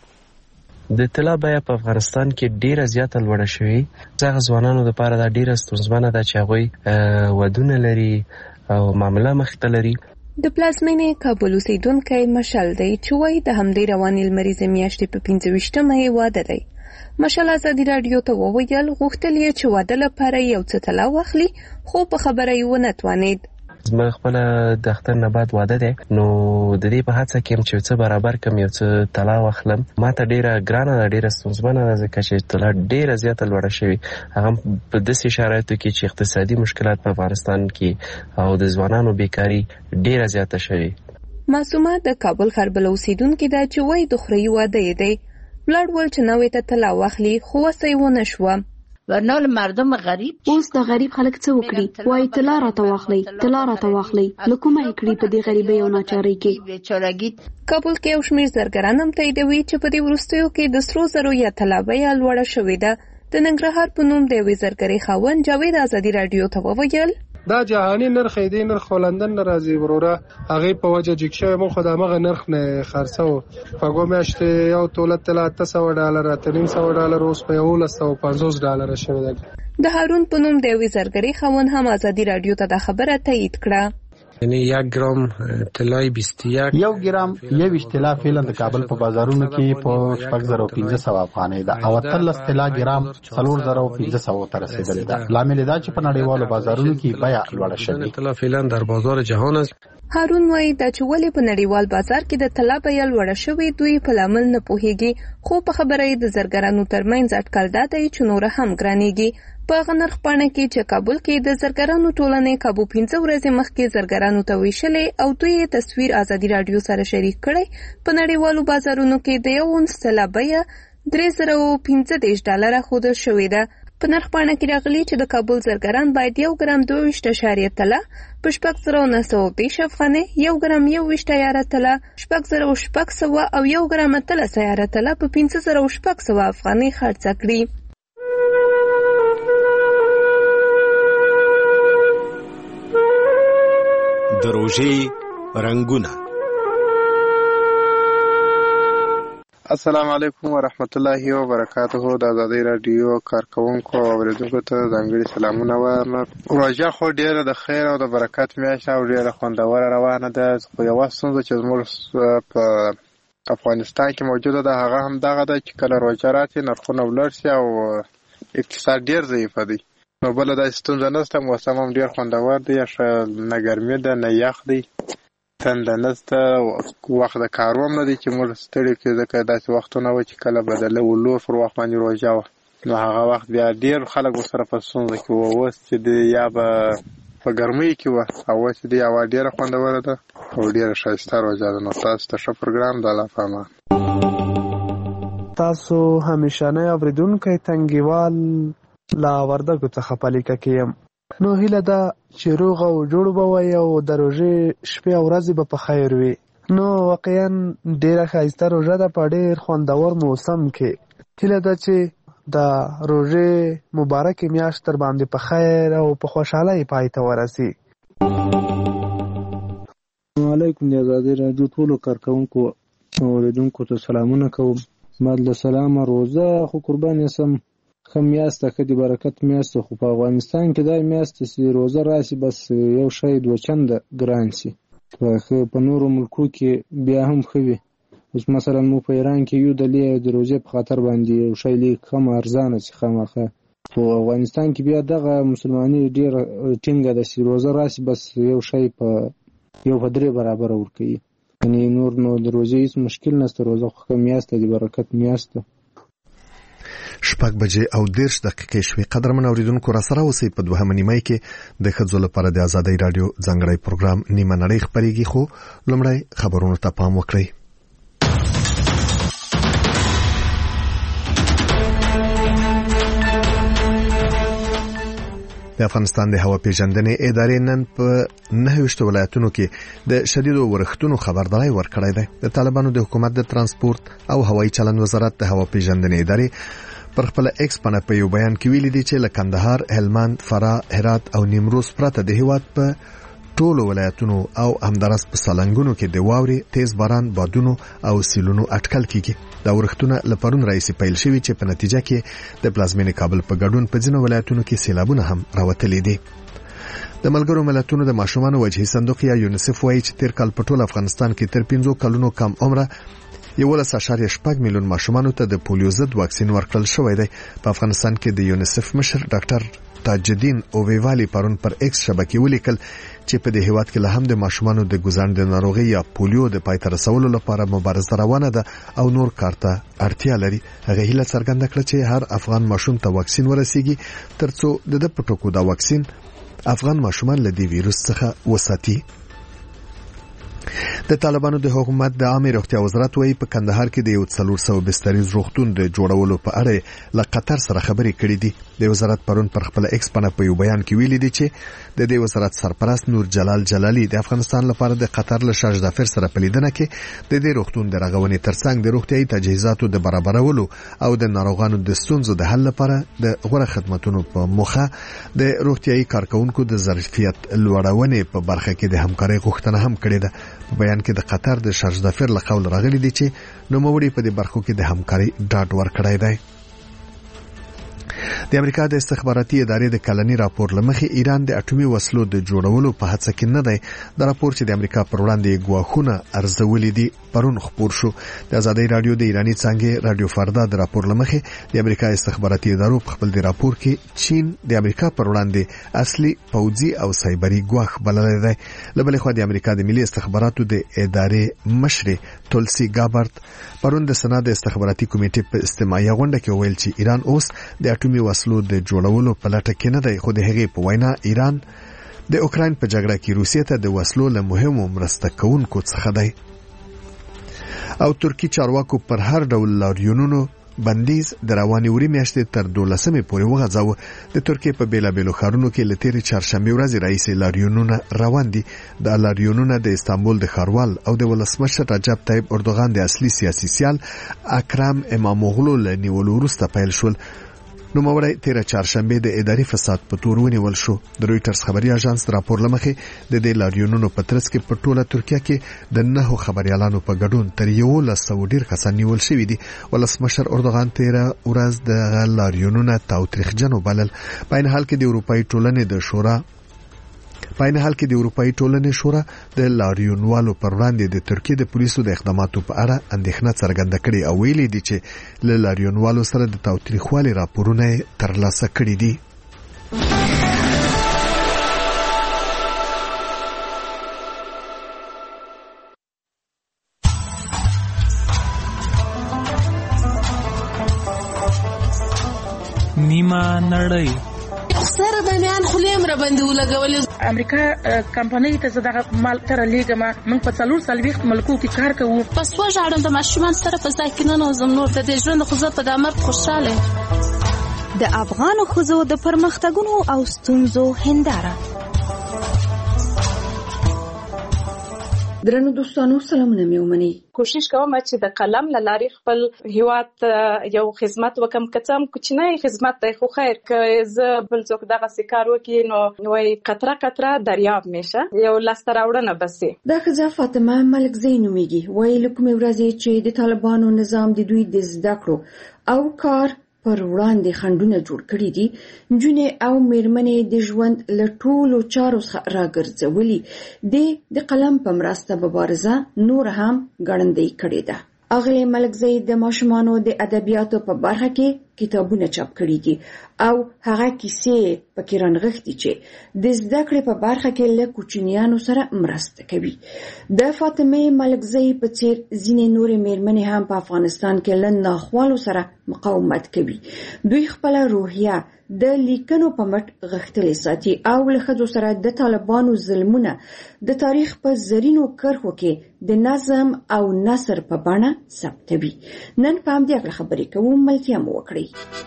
د طلا بیه په افغانستان کې ډیره زیاته لوړه شوې. ځکه ځوانانو لپاره دا ډیره ستونزمنه ده چې هغوی ودونه لري او معامله مخته لري. د پلازمینې کابل اوسیدونکی مشال دی چې وایي د همدې روانې لمریزې میاشتې په پنځه ویشتمه یې واده دی. مشال ازادي راډیو ته وویل غوښتل یې چې واده لپاره یو څه طلا واخلي، خو په خبره یې ونه توانید. زما خپل د اختر نه بعد واده دی، نو د دې په هڅه کې چې څه برابر کم یو څه طلا واخلم. ما ته ډیره ګرانه ده، ډیره ستونزمنه ده ځکه چې طلا ډیره زیاته لوړه شوې، هغه په داسې شرایطو کې چې اقتصادي مشکلات په افغانستان کې او د ځوانانو بیکاری ډیره زیاته شوې. معصومه د کابل خربل اوسیدونکې ده چې وایي د خوري واده یې دی، ولاړ ول چې نوې ته طلا واخلي خو وسه یې ونه شوه. ورنال مردم غریب اوس د غریب خلک څه وکړي؟ وای طلا راته واخلي، طلا راته واخلي، لکومه یې کړي په دې غریبۍ او ناچارۍ کې. کابل کې یو شمېر زرګران هم تاییدوي چې په دې وروستیو کې د سرو زرو یا طلا بیه لوړه شوې ده. د ننګرهار په نوم د یوې زرګرۍ خاوند جاوید ازادي راډیو ته وویل دا جهاني نرخ دی، نرخ لندن نه راځي وروره، هغه په وجه جګ شوی. مو خو د هغه نرخ نه خرڅو په میاشتې یو توله طلا اته سوه ډالر، اته نیم سوه ډالر، اوس په یولس سوه پنځوس ډالر شوی دی. د هارون په نوم د یوې زرګرۍ خاوند هم ازادي راډیو ته دا خبره تایید کړه. یعنی یک گرام طلای بیست و یک یو ګرام یو طلا فعلا د کابل په بازارونو کې په شپږ زره پنځه سوه افغانۍ ده او اتلس طلا ګرام څلور زره پنځه سوه ته رسیدلې ده. لامل دا چې په نړیوالو بازارونو کې بیه لوړه شوې. طلا فعلا در بازار جهان است. هارون وایي دا چې ولې په نړیوال بازار کې د طلا بیه لوړه شوې دوی په لامل نه پوهیږي، خو په خبره یې د زرګرانو ترمنځ اټکل دا دی چې نور هم ګرانېږي. په هغه نرخ پاڼه کې چې کابل کې د زرګرانو ټولنې کابو پنځه ورځې مخکې زرګرانو ته ویشلې او دوی یې تصویر ازادي راډیو سره شریک کړی، په نړیوالو بازارونو کې د یو اونس طلا بیه درې زره پنځه دېرش ډالره ښودل شوې ده. په نرخ پاڼه کې راغلي چې د کابل زرګران باید یو ګرام دوه ویشت اعشاریه طلا په شپږ زره نه سوه دېرش افغانۍ، یو ګرام یو ویشت عیاره طلا شپږ زره شپږ سوه او یو ګرام اتلس عیاره طلا په پنځه زره شپږ سوه افغانۍ خرڅه کړي. د روژې رنګونه. السلام علیکم ورحمت الله وبرکاته. د ازادۍ راډیو کارکونکو او اوریدونکو ته ځانګړي سلامونه وایم. روژه خو ډیره د خیر او د برکت میاشت او ډیره خوندوره روانه ده، خو یوه ستونزه چې زموږ په افغانستان کې موجوده ده هغه هم دغه ده چې کله روژه راشي نرخونه ولوړ شي او اقتصاد ډیر ضعیفه دی. نو بله داسې ستونزه نشته، موسم هم ډېر خوندور دی، ښه نه ګرمي ده نه یخ دی، تنده نشته، وخت د کارو هم نه دی چې موږ ستړي کړي، ځکه داسې وختونه وو چې کله به د لور پر وخت باندې روژه وه نو هغه وخت بیا ډېر خلک ورسره په ستونزه کې وو. اوس چې دی یا به په ګرمۍ کې وه او اوس چې دی هوا ډېره خوندوره ده او ډېره ښایسته روژه ده. نو تاسو ته ښه پروګرام د الله په امان. تاسو همیشنی اورېدونکی تنګیوال لا وردګو څخه پالیکه کې یم. نو هیله ده چې روغ او جوړ به وئ او د روژې شپې او ورځې به په خیر وي. نو واقعا ډېره ښایسته روژه ده په ډېر خوندور موسم کې. هیله ده چې د روژې مبارکې میاشت تر باندې په خیر او په خوشحالۍ پای ته ورسي. السلام علیکم د ازادي راډیو ټولو کارکونکو اوریدونکو ته سلامونه کوم. ما د سلام روزه خو قربان یسم خو میاشت کې د برکت میاشت خو په افغانستان کې دا میاشت چې روزه راشي بس یو شی دوه چنده ګران شي. په نورو ملکو کې بیا هم خوي. اوس مثلا مو په ایران کې یو د لې د روزې په خاطر باندې یو شی لیک کم ارزانه شي خامخه. په افغانستان کې بیا دغه مسلمانۍ ډیر ټینګه ده چې روزه راشي بس یو شی په یو په درې برابر ورکوي. یعنی نور نو د روزې هیڅ مشکل نشته. روزه خو میاشت د برکت میاشت. شپږ بجې او دېرش دقیقې شوې. قدرمن اوریدونکو را سره اوسئ. په دوهمه نیمه کې د ښځو لپاره د ازادۍ راډیو ځانګړی پروګرام نیمه نړۍ خپرېږي، خو لومړی خبرونو ته پام وکړئ. د افغانستان د هوا پیژندنې ادارې نن په نهه ویشت ولایتونو کې د شدیدو ورښتونو خبرداری ورکړی دی. د طالبانو د حکومت د ترانسپورت او هوایي چلند وزارت د هوا پیژندنې ادارې پر خپل ایکس باندې په یو بیان کې ویلي دي چې له کندهار، هلمند، فراه، هرات او نیمروز پرته د هیواد په ټولو ولایتونو او همدارس په سالنګونو کې د واوري، تیز باران، بادونو او سیلونو اټکل کیږي. دا ورښتونه لپاره رئیس پیل شوی چې په نتیجه کې د پلازمینې کابل په ګډون په ځینو ولایتونو کې سیلابونه هم راوتلي دي. د ملګرو ملتونو د ماشومانو وجهي صندوق یا یونیسف وایي چې تیر کال په ټول افغانستان کې تر پنځو کلونو کم عمره یولس اعشاریه شپږ میلیون ماشومانو ته د پولیو ضد واکسین ورکړل شوی دی. په افغانستان کې د یونیسف مشر ډاکټر تاجدین اوویوالی پرون پر ایکس شبکې ولیکل چې په دې هیواد کې له هم د ماشومانو د ګزاندې ناروغي یا پولیو د پای ته رسولو لپاره مبارزه روانه ده او نور کارته اړتیا لري. هغه هیله څرګنده کړه چې هر افغان ماشوم ته واکسین ورسیږي ترڅو د د پټوکو دا واکسین افغان ماشومان له دې ویروس څخه وساتي. د طالبانو د حکومت د عامه روغتیا وزارت وايي په کندهار کې د یو څلور سوه بستریز روغتون د جوړولو په اړه له قطر سره خبرې کړې دي. د وزارت پرون پر خپل ایکس باندې په یو بیان کې ویلي دي چې د دې وزارت سرپرست نور جلال جلالی د افغانستان لپاره د قطر له شاه ظفر سره په لیدنه کې د دې روغتون د رغونې ترڅنګ د روغتيایي تجهیزاتو د برابرولو او د ناروغانو د ستونزو د حل لپاره د غوړه خدماتو په موخه د روغتيایي کارکونکو د ظرفیت لوړونې په برخه کې د همکارۍ غوښتنه هم کړې ده. په بیان کې د قطر د شاه ظفر له قول راغلي دي چې نوموړي په دې برخو کې د همکارۍ ډاډ ورکړی دی. د امریکا د استخباراتي ادارې د کلنی راپور لمخې ایران د اټومي وسلو د جوړولو په هڅه کې نه دی. د راپور چې د امریکا پر وړاندې ګواښونه ارزولې دي پرون خبر شو. د ازادۍ راډیو د ایرانی څنګه رادیو فردا د راپور لمخې د امریکا استخباراتي ادارو په خپل د راپور کې چین د امریکا پر وړاندې اصلي پوځي او سایبري ګواښ بللی دی. له بلې خوا د امریکا د ملي استخباراتو د ادارې مشر تولسی ګابرت پرون د سنا د استخباراتي کمیټې په استماعي غونډه کې ویل چې ایران اوس د اټومي وسلو د جوړولو په لټه کې نه دی، خو د هغې په وینا ایران د اوکراین په جګړه کې روسیې ته د وسلو له مهمو مرسته کوونکو څخه دی. او ترکی چارواکو پر هر ډول لاریونونو بندیز د رواني وری میاشتې تر دولسمې پورې وغځاوه. د ترکیې په بیلابیلو ښارونو کې له تېرې چهارشنبې ورځې راهیسې لاریونونه روان دي. دا لاریونونه د استانبول د ښاروال او د ولسمشر رجب طیب اردوغان د اصلي سیاسي سیال اکرم اماموغلو له نیولو وروسته پیل شول. نوموړی تیره چهارشنبې د اداري فساد په تور ونیول شو. د رویټرز خبري اژانس راپور لمخې د دې لاریونونو په ترڅ کې په ټوله ترکیه کې د نهو خبريالانو په ګډون تر یولس سوه ډیر کسان نیول شوي دي. ولسمشر اردوغان تیره ورځ د لاریونونو تاوتریخجن وبلل. په عین حال کې د اروپאי ټولنې د شورا په عین حال کې د اروپאי ټولنې شورا د لاریونوالو پر وړاندې د ترکیې د پولیسو د اقداماتو په اړه اندېښنه څرګنده کړې او ویلي دي چې له لاریونوالو سره د تاوتریخوالي راپورونه ترلاسه کړي دي. نیمه نړۍ سره د میان خلیم را باندې ولګولې. امریکا کمپنۍ ته زداغه مال تر لیګه ما من په څلور سالويخت ملکو کې کار کوو. پس و ژړم د ماشومان سره په ځای کې نه نوزم نور د دې ژوند خو زه په دامر خوشاله. د افغان خوځو د پرمختګونو او ستونزو هنداره درنو دوستانو سلامونه مې ومني. کوشش کوم چې د قلم له لارې خپل هیواد یو خدمت وکم، که څه هم کوچنی خدمت دی خو خیر که زه بل څوک دغه کار وکړي نو وایي قطره قطره دریاب میشه، یو لاسته راوړنه بسې. دا ښځه فاطمه ملکزی نومیږي، وایي له کومې ورځې چې د طالبانو نظام د دوی د زده کړو او کار پر وړاندې خنډونه جوړ کړي دي، نجونې او میرمنې د ژوند له ټولو چارو څخه راګرځولي دي د قلم په مرسته مبارزه نور هم ګړندۍ کړې ده. اغلې ملکزی د ماشومانو د ادبیاتو په برخه کې کتابونه چاپ کړي دي او هغه کیسې پکې رانغښتي چې د زده کړې په برخه کې له کوچنیانو سره مرسته کوي. د فاطمه ملکزی په څیر ځینې نورې میرمنې هم په افغانستان کې له ناخوالو سره مقاومت کوي. دوی خپله روحیه د لیکنو په مټ غښتلې ساتي او له ښځو سره د طالبانو ظلمونه د تاریخ په زرینو کرښو کې د نظم او نثر په بڼه ثبتوي. نن په همدې اړه خبرې کوو، ملتیا مو وکړئ.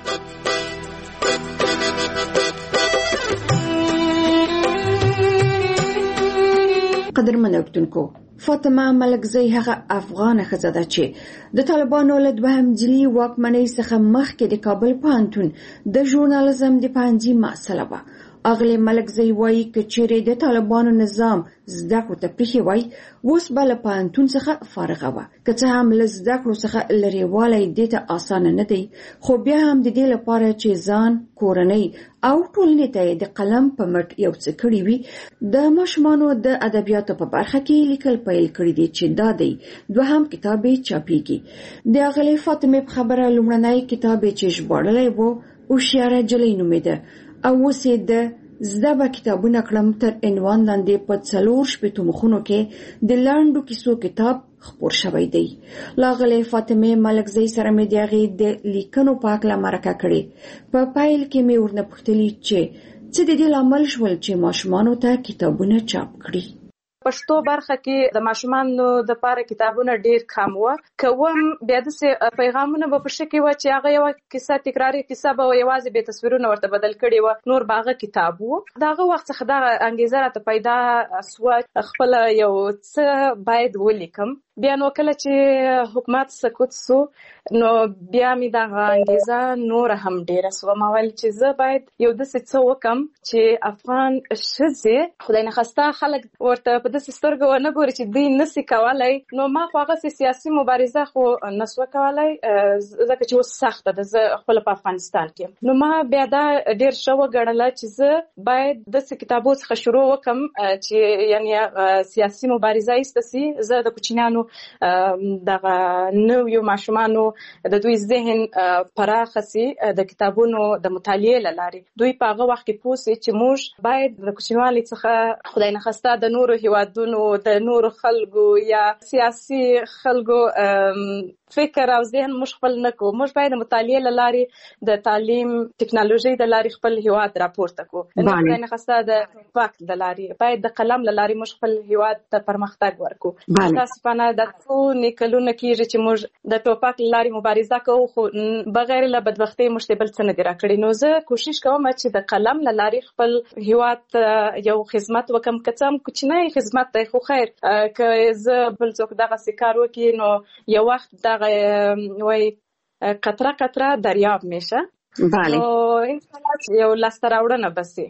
قدرمن اوریدونکو، فاطمه ملکزی هغه افغانه ښځه ده چې د طالبانو له دوهم جلي واکمنۍ څخه مخکې د کابل پوهنتون د ژورنالیزم د پوهنځي محصله وه. اغلې ملکزی وایي که چیرې د طالبانو نظام زده کړو ته پریښی وای اوس به له پوهنتون څخه فارغه وه. که څه هم له زده کړو څخه لرېوالی دې ته اسانه نه دی، خو بیا هم د دې لپاره چې ځان، کورنۍ او ټولنې ته د قلم په مټ یو څه کړي وي، د ماشومانو د ادبیاتو په برخه کې لیکل پیل کړي دي چې دا دی دوهم کتاب یې چاپیږي. د اغلې فاطمې په خبره لومړنی کتاب یې چې ژباړلی و هوښیاره نجلۍ نومېده او اوس یې د زده به کتابونه کړم تر عنوان لاندې په څلور شپېتو مخونو کې د لنډو کیسو کتاب خپور شوی دی. له اغلې فاطمې ملکزی سره مې د هغې د لیکنو په هکله مرکه کړې. په پیل کې مې ورنه پوښتلي چې څه د دې لامل شول چې ماشومانو ته کتابونه چاپ کړي. پښتو برخه کې د ماشومانو د پاره کتابونه ډیر کم و، کوم بیا د پیغامونه په پښه کې و چې هغه یو کیسه تکراری کیسه به یوازې به تصویرونه ورته بدل کړي و، نور باغه کتاب و. داغه وخت څخه دا انګیزه راته پیدا سو خپل یو څه باید ولیکم. بیا نو کله چې حکومت سکوت سو نو بیا می دا انګیزه نور هم ډیره سو. ما ویل چې زه باید یو داسې څه وکم چې افغان ښځې خدای نخواسته خلک ورته په داسې سترګو ونه ګوري چې دوی نسي کولی. نو ما خو هغسې سیاسي مبارزه خو نسوه کولی ځکه چې اوس سخته ده، زه خپله په افغانستان کې. نو ما بیا دا ډیر ښه وګڼله چې زه باید داسې کتابو څخه شروع وکم چې یعنې سیاسي مبارزه ایسته سي. زه د کوچنیانو دغه نویو ماشومانو د دوی ذهن پراخه سي د کتابونو د مطالعې له لارې. دوی په هغه وخت کې پوه سي چې موږ باید د کوچنیوالي څخه خدای نخواسته د نورو هیوادونو د نورو خلکو یا سیاسي خلکو فکر او ذهن موږ خپل نه کوو. موږ باید د مطالعې له لارې د تعلیم ټکنالوژي د لارې خپل هیواد راپورته کړو. خدای نخواسته د ټوپک د لارې باید د قلم له لارې موږ خپل هیواد ته پرمختګ ورکړو. متاسفانه د څو نیکلونه کېږي چې موږ د ټوپک له لارې مبارزه کوو خو بغیر له بدبختۍ موږ ته بل څه نه دي راکړي. نو زه کوشش کوم چې د قلم له لارې خپل هیواد ته یو خدمت وکم، که څه هم کوچنی خدمت دی خو خیر که زه بل څوک دغسې کار وکړي نو یو وخت دغه وایي قطره قطره دریاب میشه. بله. نو انشاءالله یو لاسته راوړنه بسې.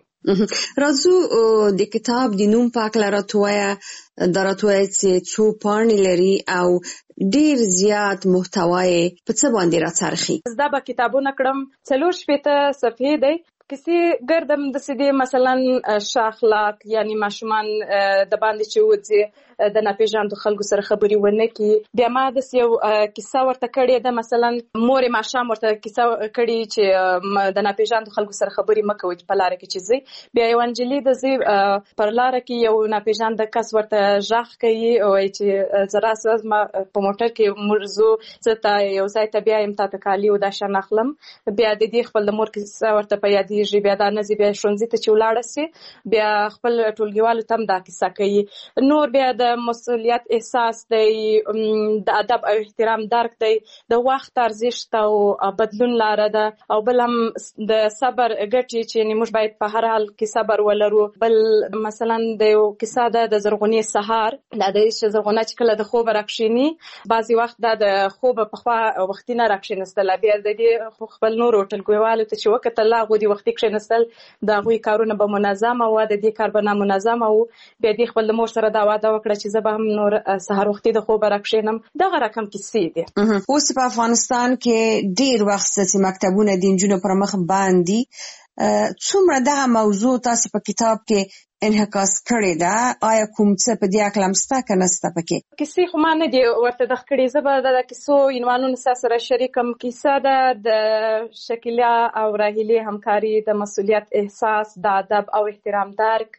راځو د کتاب د نوم په هکله راته ووایه. دا راته ووایه چې څو پاڼې لري او ډیر زیات محتوا یې په څه باندې راڅرخي. زه به کتابونه کړم څلور شپېته صفحې دی. کیسې ګردم داسې دي مثلا ښه اخلاق یعنی ماشومان د باندې چې وځي د ناپېژاندو خلکو سره خبرې ونه کړي. بیا ما داسې یو کیسه ورته کړې ده، مثلا مور یې ماښام ورته کیسه کړې چې د ناپېژاندو خلکو سره خبرې مه کوئ په لاره کې چې ځئ. بیا یو نجلۍ د ځي پر لاره کې یو ناپېژانده کس ورته غږ کوي وایي چې زه راسه زما په موټر کې موږ ځو، زه تا یو ځای ته بیایم تا ته کالي او دا شیان اخلم. بیا د دې خپل د مور کیسه ورته په یادې کیږي بیا دا نزي بیا ښوونځي ته چې ولاړ سي بیا خپل ټولګیوالو ته هم دا کیسه کوي نور بیا د مسؤلیت احساس دی د ادب او احترام درک دی د وخت ارزښت او بدلون لاره ده او بل هم د صبر ګټي چې موږ باید په هر حال کې صبر ولرو بل مثلا د یو کیسه ده د زرغونې سهار دا د زرغونه چې کله د خوب راکښینی بعضی وخت دا د خوب په خوا وختي نه راکښینستل بیا د دې خپل نور ټولګیوالو ته چې وکتل هغه د وختي کښینستل د هغوی کارونه به منظم او د دې کار به نامنظم او بیا د خپل مور سره دا وعده وکړه چې زه به هم نور سهار وختي د خوب راکښینم دغه رقم کیسې دي اوس په افغانستان کې ډیر وخت چې مکتبونه د نجونو پر مخ باندې څومره دغه موضوع تاسو په کتاب کې انعکاس کړی ده آیا کوم څه په دې اړه مسته کنه ستا پکې کیسې خو ما نه دی ورته د کړې زه به د کیسو عنوانونه سره شریکم کیسه ده د شکیلا او راهیلې همکاري د مسؤلیت احساس د ادب او احترام درک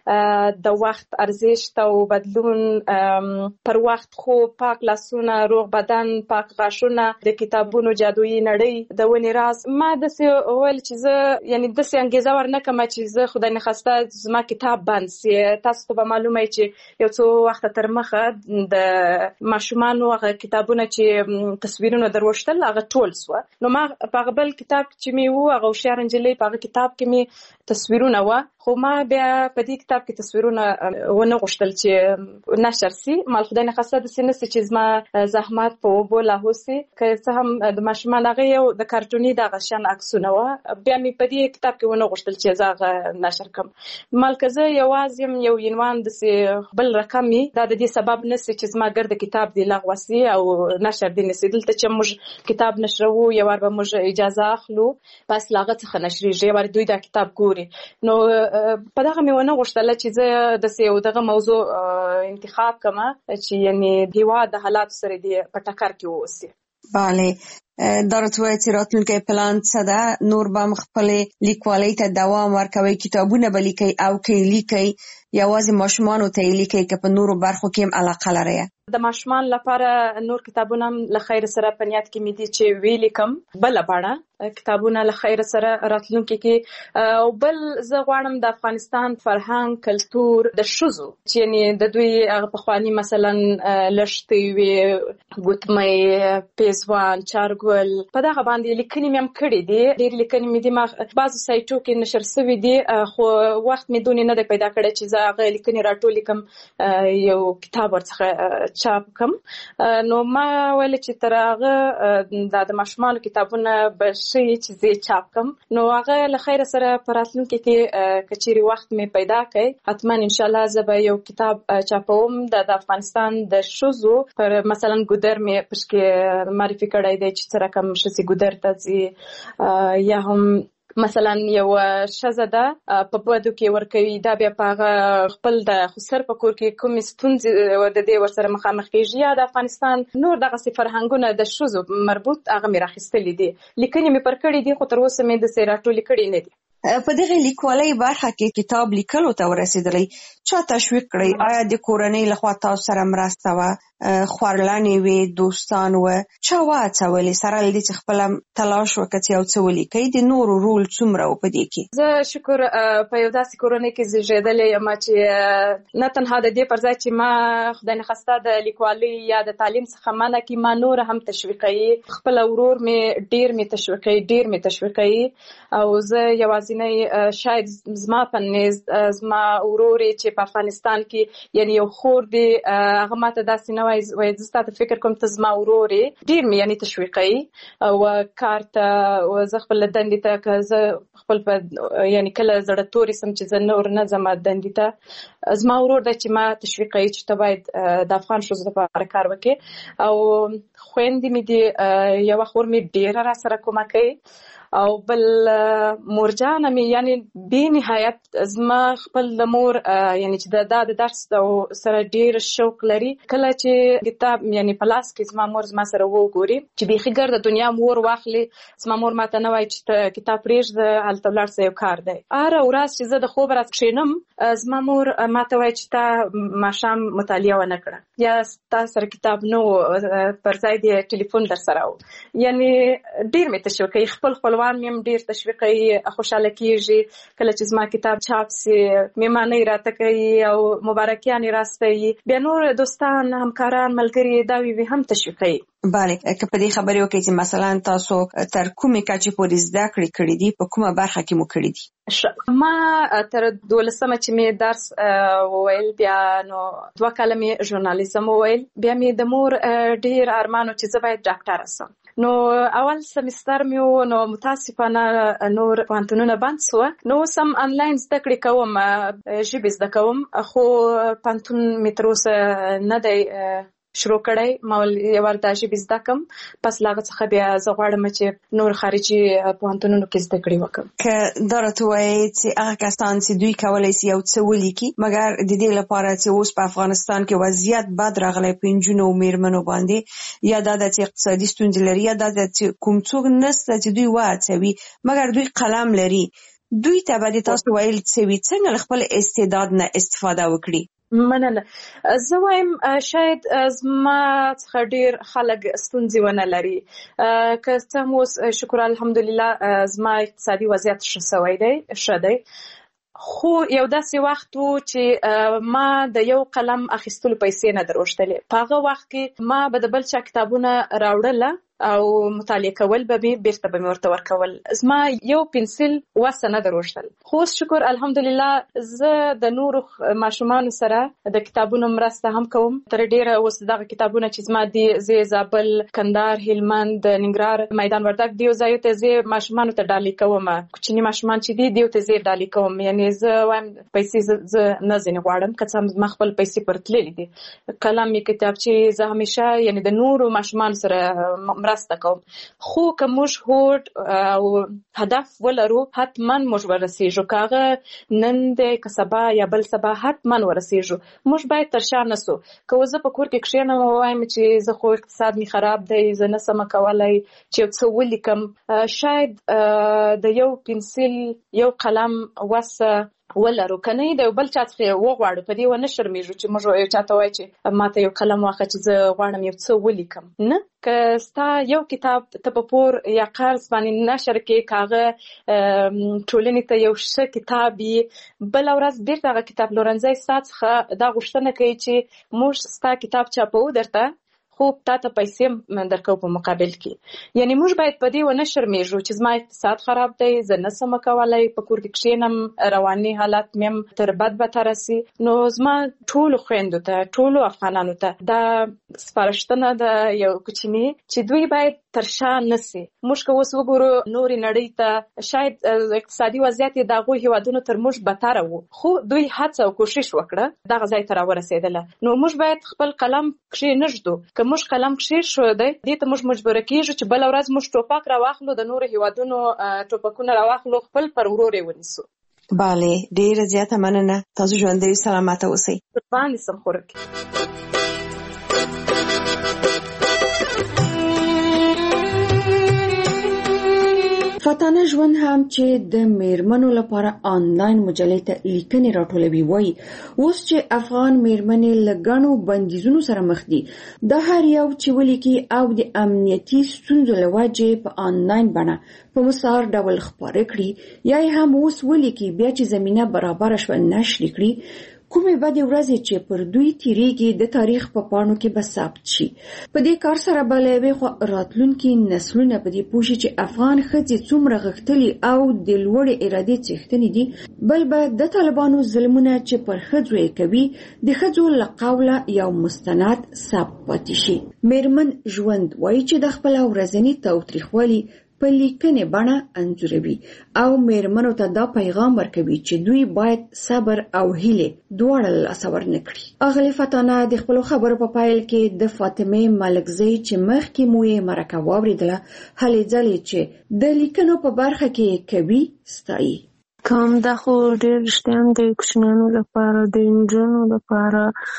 د وخت ارزښت او بدلون پر وخت خو پاک لاسونه روغ بدن پاک غاښونه د کتابونو جادویي نړۍ د ونې راز ما داسې ویل چې زه یعنی داسې انګیزه ورنکړم چې زه خدای نخواسته زما کتاب بند سي تاسو ته به معلومه چې یو څو وخت تر مخه د ماشومانو هغه کتابونه چې تصویرونه دروشتل هغه ټول سو نو ما په بل کتاب چې می وو هغه هوښیار نجلۍ په کتاب کې می تصویرونه و خو ما بیا په دې کتاب کې تصویرونه ونه غوښتل چې نشر سي مال خدای نه خاصه د سینې چې زما زحمت په وبو لاهوسي که څه هم د ماشومان هغه یو د کارټوني د غشن عکسونه و بیا می په دې کتاب کې ونه غوښتل چې زه نشر کم مال که زه یوازې یو عنوان د بل رقمي دا د دې سبب نسی چې زما ګرد کتاب دی لغوسي او نشر دی نسی دلته چې موږ کتاب نشرو یو ور به موږ اجازه اخلو پس لاغه څخه نشریږي ور دوی دا کتاب ګوري نو په دغه مې ونه غوښتل چې زه د یو دغه موضوع انتخاب کما چې یعنی دیوا د حالات سره دی په ټکر کې ووسی bale دا راتوي چې راتلونکي پلان څه ده نور به خپل لیکوالۍ ته دوام ورکوي کتابونه به لیکي او کې لیکي یوازې ماشومان ته لیکي که په نورو برخو کې هم علاقه لري د ماشومان لپاره نور کتابونه له خیر سره په نیت کې مې دي چې ویلي کم بل باندې کتابونه له خیر سره راتلونکي کې او بل زه غواړم د افغانستان فرهنګ کلتور د شذو چې یعنی د دوی هغه پخوانی مثلا لشتي وي ګوتمې پیزوان چارګل په دغه باندې لیکنې مې هم کړې دي ډېر لیکنې مې دي ما بعضو سایټو کې نشر شوي دي خو وخت مې دونې نه دی پیدا کړی چې زه هغه لیکنې راټولې کړم یو کتاب ورڅخه چاپ کم نو ما ویل چې تر هغه د ماشومانو کتابونه به شي چې زه چاپ کم نو هغه له خیر سره په راتلونکي کې کچېري وخت مې پیدا کړي حتما ان شاء الله زه به یو کتاب چاپوم د افغانستان د شذو پر مثلا ګودر مې پښکې معرفي کړی دی چې سره کوم شذي ګودر ته ځي یا هم مثلا یو شزه ده په بده کې ورکوي دا بیا په خپل د خسر په کور کې کوم ستونزې د دې ورسره مخامخ کیږي یا د افغانستان نور دغه فرهنګونه د شذو مربوط هغه مې راخستلې دي لیکنې مې پر کړې دي خو تر اوسه مې د سیراټولې کړې نه دي په دغه لیکوالۍ برخه کې کتاب لیکلو ته ورسېدلې چا تشویق کړی آیا د کورنۍ لخوا تاسو سره مرسته و خورلانې وي دوستان و چا واڅولې سره لدې چې خپل تلاش وکړي او څه ولیکي د نورو رول څومره و په دې کې زه شکر په یو داسې کورنۍ کې زیږېدلې یم چې نه تنها د دې پر ځای چې ما خدای نخواسته د لیکوالۍ یا د تعلیم څخه منع کړي ما نور هم تشویقوي خپل ورور مې ډېر مې تشویقوي ډېر مې تشویقوي او زه یوازې نه شاید زما په نيز زما وروري چې په افغانستان کې یعنی یو خور دی هغه ماته داسې نه وایي وایي زه ستاسو فکر کوم ته زما وروري ډېر مې یعنی تشویقوي او کارته او زه خپل دندې ته که زه خپل په یعنی کله زړه تورې سم چې زه نور نه زما دندې ته زما ورور دی چې ما تشویقوي چې ته باید د افغان ښځو لپاره کار وکړې او خویندې مې دي یوه خور مې ډېره را سره کومک کوي او بل مورجانه مې یعنی به نهایت زما خپل د مور یعنی چې د د درس سره ډیر شوق لري کله چې کتاب یعنی په لاس کې زما مور زما سره وګوري چې به خګر د دنیا مور واخلي زما مور ماته نه وایي چې کتاب پرېږده هلته ولاړ څه یو کار دی اره ورځ چې زه د خوب راځ کښېنم زما مور ماته وایي چې تا ماښام مطالعه ونه کړه یا تا سره کتاب نه پر ځای د ټلیفون در سره و یعنی ډیر مې تشویقوي خپل خپل روان مې ډیر تشویقي خوشاله کیږي کله چې زما کتاب چاپ سي میمانه راته کوي او مبارکیان راستوي بیا نور دوستان همکاران ملګري دا وی هم تشویقي. بله که په دې خبرې وکړئ چې مثلا تاسو تر کومې کچې پورې زده کړې کړې دي په کومه برخه کې مو کړې دي؟ ما تر دولسمه چې مې درس وویل بیا نو دوه کاله مې ژورنالیزم وویل بیا مې د مور ډیر ارمانو چې زه باید ډاکټره سم. نو اول سمستر مې نو متاسفانه نور پوهنتونونه بند سو نو سم انلاین زده کړې کوم ژبې زده کوم خو پوهنتون مې تر اوسه نه دی شروع کړی ما یو ورته ژبې زده کوم پس له هغه څخه بیا زه غواړم چې نور خارجي پوهنتونونو کې زده کړې وکړم. که دا راته وایي چې هغه کسان چې دوی کولی شي یو څه ولیکي مګر د دې لپاره چې اوس په افغانستان کې وضعیت بد راغلی په نجونو او میرمنو باندې یا دا د اقتصادي ستونزې لري یا دا د کوم څوک نشته چې دوی وهڅوي مګر دوی قلم لري دوی ته به تاسو ویل څه وي څنګه له خپل استعداد نه استفاده وکړي؟ مننه. زه وایم شاید زما څخه ډیر خلک ستونزې ونه لري که څه هم اوس شکر الحمدلله زما اقتصادي وضعیت ښه سوی دی ښه دی خو یو داسې وخت و چې ما د یو قلم اخیستلو پیسې نه دروښتلې په هغه وخت کې ما به د بل چا کتابونه راوړله او مطالعه کول به مې بیرته به مې ورته ورکول زما یو پنسل وسه نه دروښتل خو شکر الحمدلله زه د نورو ماشومانو سره د کتابونو مرسته هم کوم تر ډیره اوس دغه کتابونه چې زما دي زه زابل کندهار هلمند ننګرهار میدان وردګ دیو ځایو ته زه ماشومانو ته ډالۍ کوم کوچني ماشومان چې دي دیو ته زه ډالۍ کوم یعنی زه وایم پیسې زه نه ځنې غواړم که څه هم ما خپل پیسې پرتللې دي قلم یې کتابچې زه همیشه یعنی د نورو ماشومانو سره مرسته کوم خو که موږ هوډ او هدف ولرو حتما موږ ورسیږو کاغه نن دی که سبا یا بل سبا حتما ورسیږو موږ باید تر شا نسو که زه په کور کې کښېنم ووایم چې زه خو اقتصاد می خراب دی زه نه سم کولی چې یو څه ولیکم شاید د یو پنسل یو قلم وسه ولرو کنه د یو بل چا څخه وغواړو په دې ونه شرمېږو چې موږ یو چاته وایي چې ماته یو قلم واخله چې زه غواړم یو څه ولیکم نه که ستا یو کتاب ته په پور یا قرض باندې نشر کې کاغه ټولنې ته یو ښه کتاب وي بله ورځ بیرته هغه کتاب پلورنځی ستا څخه دا غوښتنه کوي چې موږ ستا کتاب چاپو درته خو تا ته پیسې درکو په مقابل کې یعنی موږ باید په دې ونه شرمېږو چې زما اقتصاد خراب دی زه نه سم کولی په کور کې کښېنم رواني حالت مې تر بد بدتره سي نو زما ټولو خویندو ته ټولو افغانانو ته دا سپارښتنه ده یو کوچني چې دوی باید تر شا نسي موږ که اوس وګورو نورې نړۍ ته شاید اقتصادي وضعیت یې د هغو هیوادونو تر موږ بدتره و خو دوی هڅه او کوشش وکړه دغه ځای ته راورسېدله نو موږ باید خپل قلم کښېنږدو که موږ قلم کښېښودی دې ته موږ مجبوره کېږو چې بله ورځ موږ ټوپک راواخلو د نورو هیوادونو ټوپکونه راواخلو خپل پر ورور یې ونیسو. بله ډېره زیاته مننه تاسو ژوندی سلامته اوسئ. قربان دې سم خورکې. فاتانه ژوند هم چې د میرمنو لپاره آنلاین مجلې ته لیکنې راټولوي وایي اوس چې افغان میرمنې له ګڼو بندیزونو سره مخ دي د هر یو چې ولیکي او د امنیتي ستونزو له وجې په آنلاین بڼه په مسار ډول خپاره کړي یا هم اوس ولیکي بیا چې زمینه برابره شوه نشر کړي کومې بدې ورځې چې پر دوی تیریږي د تاریخ په پاڼو کې به ثبت شي په دې کار سره به له یوې خوا راتلونکي نسلونه په دې پوه شي چې افغان ښځې څومره غښتلي او د لوړې ارادې څښتنې دي بل به د طالبانو ظلمونه چې پر ښځو یې کوي د ښځو له قوله یو مستند ثبت پاتې شي. میرمن ژوند وایي چې د خپل ورځني تاوتریخوالي په لیکنې بڼه انځوروي او میرمنو ته دا پیغام ورکوي چې دوی باید صبر او هیلې دواړه له لاسه ورنه کړي. اغلې فتانه د خپلو خبرو په پیل کې د فاطمې ملکزۍ چې مخکې مو یې مرکه واورېدله هلې ځلې چې د لیکنو په برخه کې کوي ستایي. کوم دا خو ډېر رښتیا هم د کوچنیانو لپاره د نجونو لپاره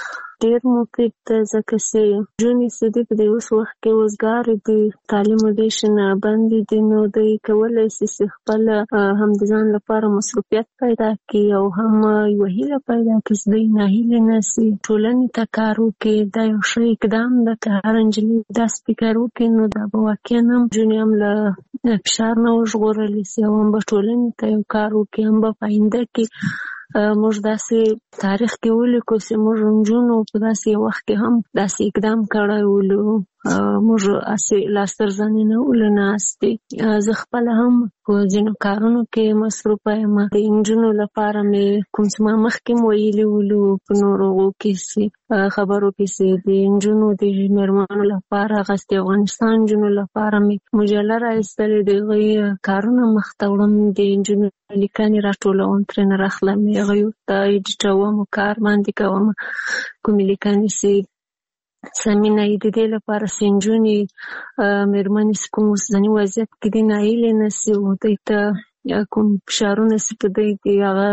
ډېر مفید ده ځکه چې نجونې چې دي په دې اوس وخت کې وزګارې دي، تعلیم ودې شي نه بندې دي، نو دوی کولی شي چې خپله هم د ځان لپاره مصروفیت پیدا کړي او هم یوه هیله پیدا کړي چې دوی ناهیلې نه شي، ټولنې ته کار وکړي. دا یو ښه اقدام ده که هر نجلۍ داسې فکر وکړي نو دا به واقعا هم نجونې هم له فشار نه وژغورلی شي او هم به ټولنې ته یو کار وکړي، هم به په آینده کې موږ داسې تاریخ کې ولیکو چې موږ نجونو په داسې یو وخت کې هم داسې اقدام کړی ولو، موږ هسې لاس تر زنې نه ولو ناستې. زه خپله هم په ځینو کارونو کې مصروفه یم. د نجونو لپاره مې کوم څه ما مخکې م ویلي ولو په نورو کې چې خبرو کې چې د نجونو د مېرمنو لپاره هغسې د افغانستان نجونو لپاره مې مجله راایستلې، د هغوی کارونه مخته وړم، د نجونو لیکنې راټولوم، ترېنه راخلم، هغوی ورته ایډیټوم، کار باندې کوم، کومې لیکنې چې سمینه یې د دې لپاره چې نجونې مېرمنې چې کوم اوسني وضعیت کې دي ناهیلې نه شي او دوی ته کوم فشارونه چې په دوی دي هغه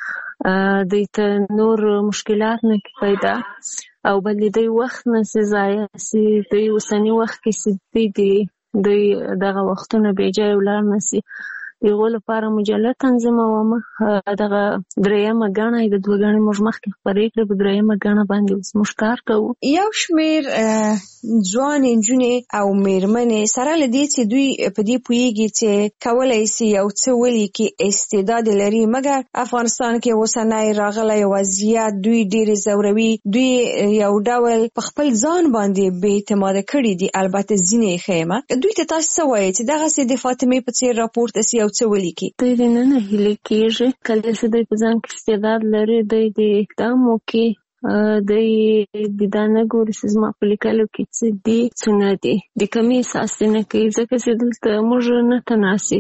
دوی ته نور مشکلات نه کړي پیدا او بل د دوی وخت نه شي ضایع شي. دوی اوسني وخت کې چې دوی دي دوی دغه وختونه بېجایه ولاړ نه شي. د هغو لپاره مجله تنظیموم. دغه درېیمه ګڼه د دوه ګڼې موږ مخکې خپرې کړې، په درېیمه ګڼه باندې اوس موږ کار کوو. یو شمېر ځوانې نجونې او مېرمنې سره له دې چې دوی په دې پوهېږي چې کولی شي یو څه ولیکي، استعداد لري، مګر افغانستان کې اوسنی راغلی وضعیت دوی ډېرې ځوروي، دوی یو ډول په خپل ځان باندې بې اعتماده کړي دي. البته ځینې یې ښیمه. دوی ته تاسو څه وایئ چې دغسې د فاطمې په څېر راپورته شي څه ولیکي؟ دوی د نه نه هیلې کېږي. کله چې دوی په ځان کې استعداد لري دوی د اقدام وکړي، دوی د دا نه ګوري چې زما په لیکلو کې څه دي څه نه دي، د کمې احساس نه کوي ځکه چې دلته موږ نه تناسي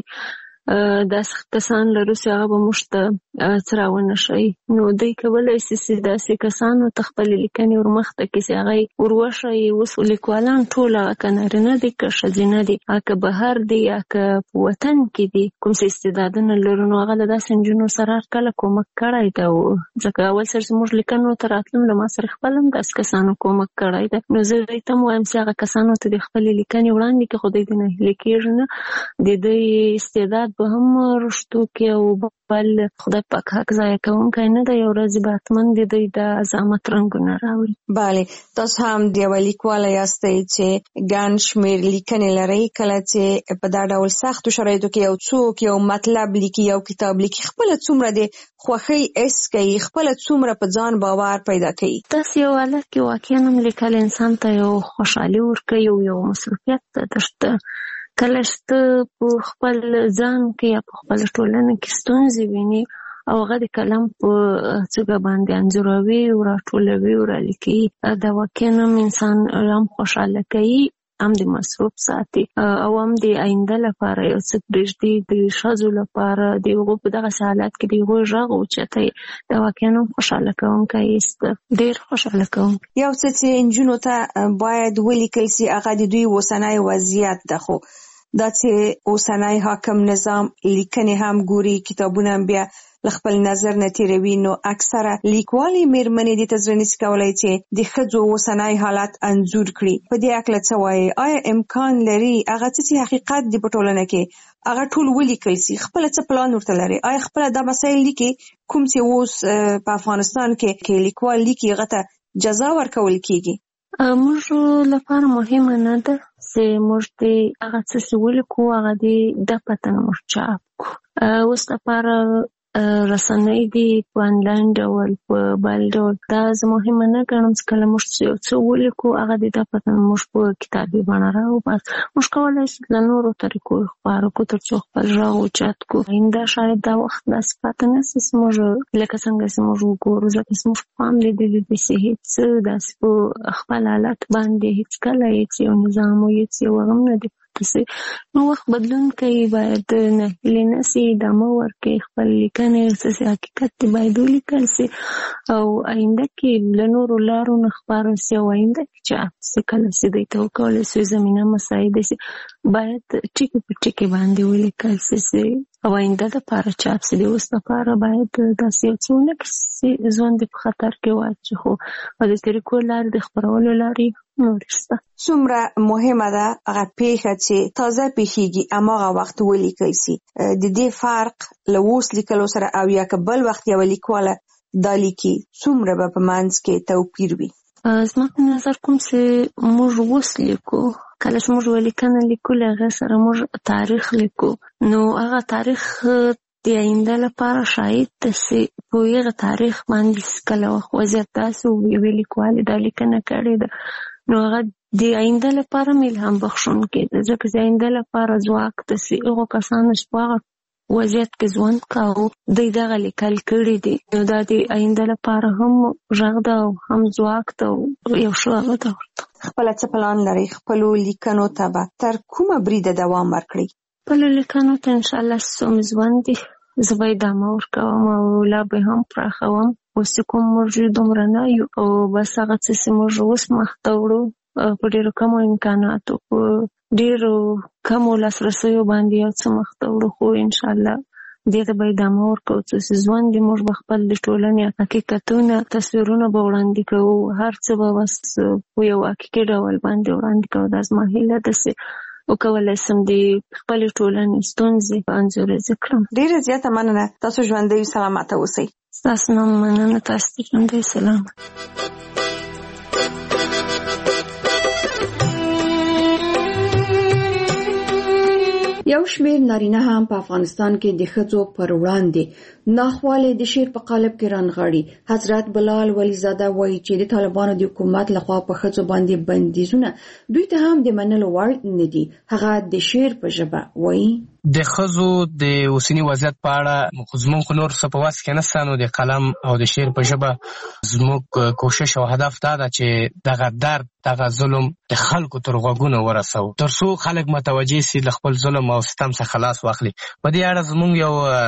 داسې کسان لرو چې هغه به موږ ته څه راونه ښیي. نو دوی کولی شي چې داسې کسانو ته خپلې لیکنې ورمخته کړي چې هغه یې وروښیي. اوس لیکوالان ټول هغه که نارینه دي که ښځینه دي، که بهر دي یا که په وطن کې دي، کوم څه استعدادونه لرو نو هغه له داسې نجونو سره هرکله کومک کړی ده. ځکه اول سر چې موږ لیکنو ته راتلم له ما سره خپل هم داسې کسانو کومک کړی ده. نو زه دوی ته هم وایم چې هغه کسانو ته د خپلې لیکنې وړاندې کړي، خو دوی د ناهیلې کېږي نه، د دوی استعداد به هم رشتو کې او بل خدای پاک حق ضایع کوونکی نه دی. یو ورځ به حتما د دوی د عظمت رنګونه راوړي. بله، تاسو هم د یوه لیکواله یاستئ چې ګڼ شمېر لیکنې لرئ. کله چې په دا ډول سختو شرایطو کې یو څوک یو مطلب لیکي، یو کتاب لیکي، خپله څومره د خوښۍ حس کوي، خپله څومره په ځان باور پیدا کوي. داسې یو حالت کې واقعا هم لیکل انسان ته یو خوشحالي ورکوي او یو مصروفیت درته. کله چې ته په خپل ځان کې یا په خپله ټولنه کې ستونزې ویني او هغه د قلم په څوکه باندې انځوروي او راټولوي او رالیکي، دا واقعا هم انسان هم خوشحاله کوي، هم د مصروف ساتي او هم د آینده لپاره یو څه پرېږدي. د ښځو لپاره د هغو په دغسې حالت کې د هغوی غږ اوچتوي، دا واقعا هم خوشحاله کوونکی هېڅ ده، ډېر خوشحاله کوونکی. یو څه چې نجونو ته باید ولیکل شي هغه د دوی اوسنی وضعیت ده، خو دا چې اوسنی حاکم نظام لیکنې هم ګوري، کتابونه هم بیا له خپل نظر نه تېروي، نو اکثره لیکوالې مېرمنې دې ته زړه نشي کولی چې د ښځو اوسنی حالت انځور کړي. په دې هکله څه وایي؟ آیا امکان لري هغه څه چې حقیقت دی په ټولنه کې هغه ټول ولیکل شي؟ خپله څه پلان ورته لري؟ آیا خپله دا مسایل لیکي کوم چې اوس په افغانستان کې کې لیکوال لیکي هغه ته جزا ورکول کېږي؟ موږ لپاره مهمه نه ده چې موږ د هغه څه چې ولیکو هغه د ده په تنه موږ چاپ کړو. اوس لپاره رسنۍ دي په انلاین ډول په بل ډول، دا زه مهمه نه ګڼم چې کله موږ یو څه ولیکو هغه د ده په تنه موږ په کتابي بڼه راوباسو. موږ کولی شو له نورو طریقو خپاره کړو تر څو خپل غږ اوچت کړو. آینده شاید دا وخت داسې پاته نه شي چې موږ لکه څنګه چې موږ وګورو، ځکه چې موږ پام لیدلی دی چې هېڅ داسې په خپل حالت باندې هېڅکله هېڅ یو نظام او هېڅ یو هم نه دی. نو وخت بدلون کوي، باید ناهیلې نه شي، ادامه ورکړي، خپل لیکنې څه چې حقیقت دی باید ولیکل شي او آینده کې له نورو لارو نه خپاره شي او آینده کې چاپ شي. کله چې دوی ته وکولی شي زمینه مساعده شي باید ټکي په ټکي باندې ولیکل شي چې او آینده دپاره چې هسې د اوس دپاره باید داسې یو څه ونه کړي ژوند په خطر کې واچي، خو او د طریقو لارې د خپرولو لارې نورې شته. څومره مهمه ده هغه پیښه چې تازه پیښیږي هماغه وخت ولیکل سي. د دې فرق له اوس لیکلو سره او یا که بل وخت یوه لیکواله دا لیکي څومره به په منځ کې توپیر وي؟ زما په نظر کوم چې موږ اوس لیکو، کله چې موږ ولیکنه لیکو له هغې سره موږ تاریخ لیکو، نو هغه تاریخ د آینده لپاره شاید چې په هغه تاریخ باندې کله وخت وضعیت داسې و یوې لیکوالې دا لیکنه کړې ده، نو هغه د آینده لپاره مې الهام بخښونکی ده، ځکه چې آینده لپاره ځواک ده چې هغو کسانو چې په هغه وضعیت کې ژوند کاوه دوی دغه لیکل کړي دي، نو دا د آینده لپاره هم غږ ده او هم ځواک ده او یو ښه هغه ده. خپله څه پلان لرئ خپلو لیکنو ته به تر کومه بریده دوام ورکړئ؟ خپلو لیکنو ته انشاءالله چې څومره ژوند دي زه به یې ادامه ورکوم او لا به یې هم پراخوم. اوس چې کوم موږ دومره نه یو او بس هغه څه چې موږ اوس مخته وړو په ډېرو کمو امکاناتو په ډېرو کمو لاسرسیو باندې یو څه مخته وړو، خو انشاءالله دې ته به ادامه ورکوو چې ژوند دې موږ به خپل د ټولنې حقیقتونه تصویرونه به وړاندې کوو، هر څه به بس په یو حقیقي ډول باندې وړاندې کوو. دا زما هیله ده چې وکولی سم د خپلې ټولنې ستونزې انځوریزې کړم. ډېره زیاته مننه. تاسو ژوندی سلامته اوسئ. ستاسو نه مننه. تاسو ته ژوندی سلامت. یو شمېر نارینه هم په افغانستان کې د ښځو پر وړاندې ناخوالې د شعر په قالب کې رانغاړي. حضرت بلال ولیزاده وایي چې د طالبانو د حکومت لخوا په ښځو باندې بندیزونه دوی ته هم د منلو وړ نه دي. هغه د شعر په ژبه وایي د ښځو د اوسني وضعیت په اړه خو زموږ خو نور څه په وس کې نشته، نو د قلم او د شعر په ژبه زموږ کوشش او هدف دا ده چې دغه درد دغه ظلم د خلکو تر غوږونو ورسوو تر څو خلک متوجه سي له خپل ظلم او ستم څخه خلاص واخلي. په دې اړه زموږ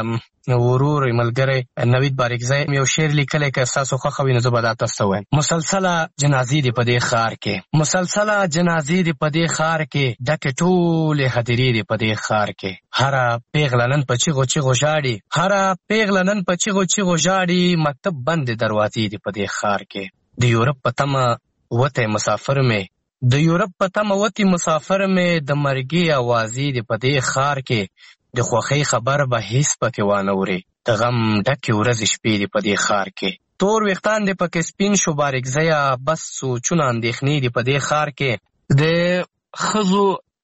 یو ورور ملګری نوید باریکزی یو شعر لیکلی که ستاسو خوښه وي نو زه به دا تاسو ته وایم. مسلسله جنازې دي په دې ښار کې، مسلسله جنازې دي په دې ښار کې، ډکې ټولې هدیرې دي په دې ښار کې، هره پیغله نن په چیغو چیغو ژاړي، هره پیغله نن په چیغو چیغو ژاړي، مکتب بندې دروازې دي په دې ښار کې. د یورپ په تمه وتی مسافر مې، د یورپ په تمه وتی مسافر مې، د مرګي اوازې دي په دې ښار کې، د خوښۍ خبر به هیڅ پکې وانه وري، د غم ډکې ورځې شپې دي په دې ښار کې. تور ویښتان دي پکې سپین شو باریکزیه، بس سوچونه اندېښنې دي په دې ښار کې. د ښځو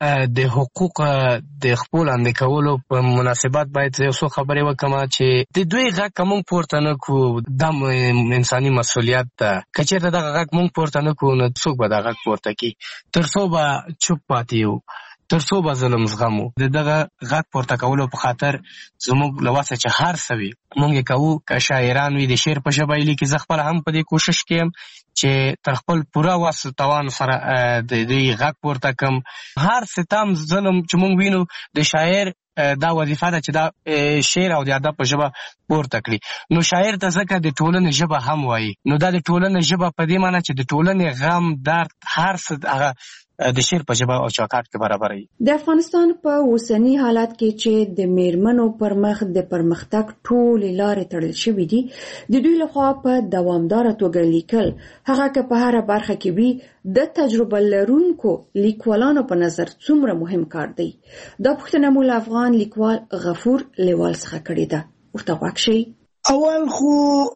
د حقوق د خپل وړاندې کولو په مناسبت باید یو څو خبرې وکړم چې د دوی غږ که موږ پورته نه کړو دا انساني مسؤلیت ده. که چېرته دغه غږ موږ پورته نه کړو نو څوک به دا غږ پورته کړي؟ تر څو به چوپ پاتې یو، تر څو به ظلم زغمو. د دغه غږ پورته کولو په خاطر زموږ له وسه چې هر څه وي موږ یې کوو. که شاعران وي د شعر په ژبه یې لیکي، زه خپله هم په دې کوشش کې یم چې تر خپل پوره وس توان سره د دې غږ پورته کړم. هر ستم ظلم چې موږ وینو د شاعر دا وظیفه ده چې دا شعر او د ادب په ژبه پورته کړي. نو شاعر ته ځکه د ټولنې ژبه هم وایي، نو دا د ټولنې ژبه په دې معنی چې د ټولنې غم درد هر څه هغه د شعر په ژبه او چوکاټ کې برابر وي. د افغانستان په اوسني حالت کې چې د میرمنو پر مخ د پرمختګ ټولې لارې تړل شوې دي، د دوی لخوا په دوامداره توګه لیکل، هغه که په هره برخه کې وي، د تجربه لرونکو لیکوالانو په نظر څومره مهم کار دی. دا پوښتنه مو له افغان لیکوال غفور لیوال څخه کړې ده. ورته غوږ شئ. اول خو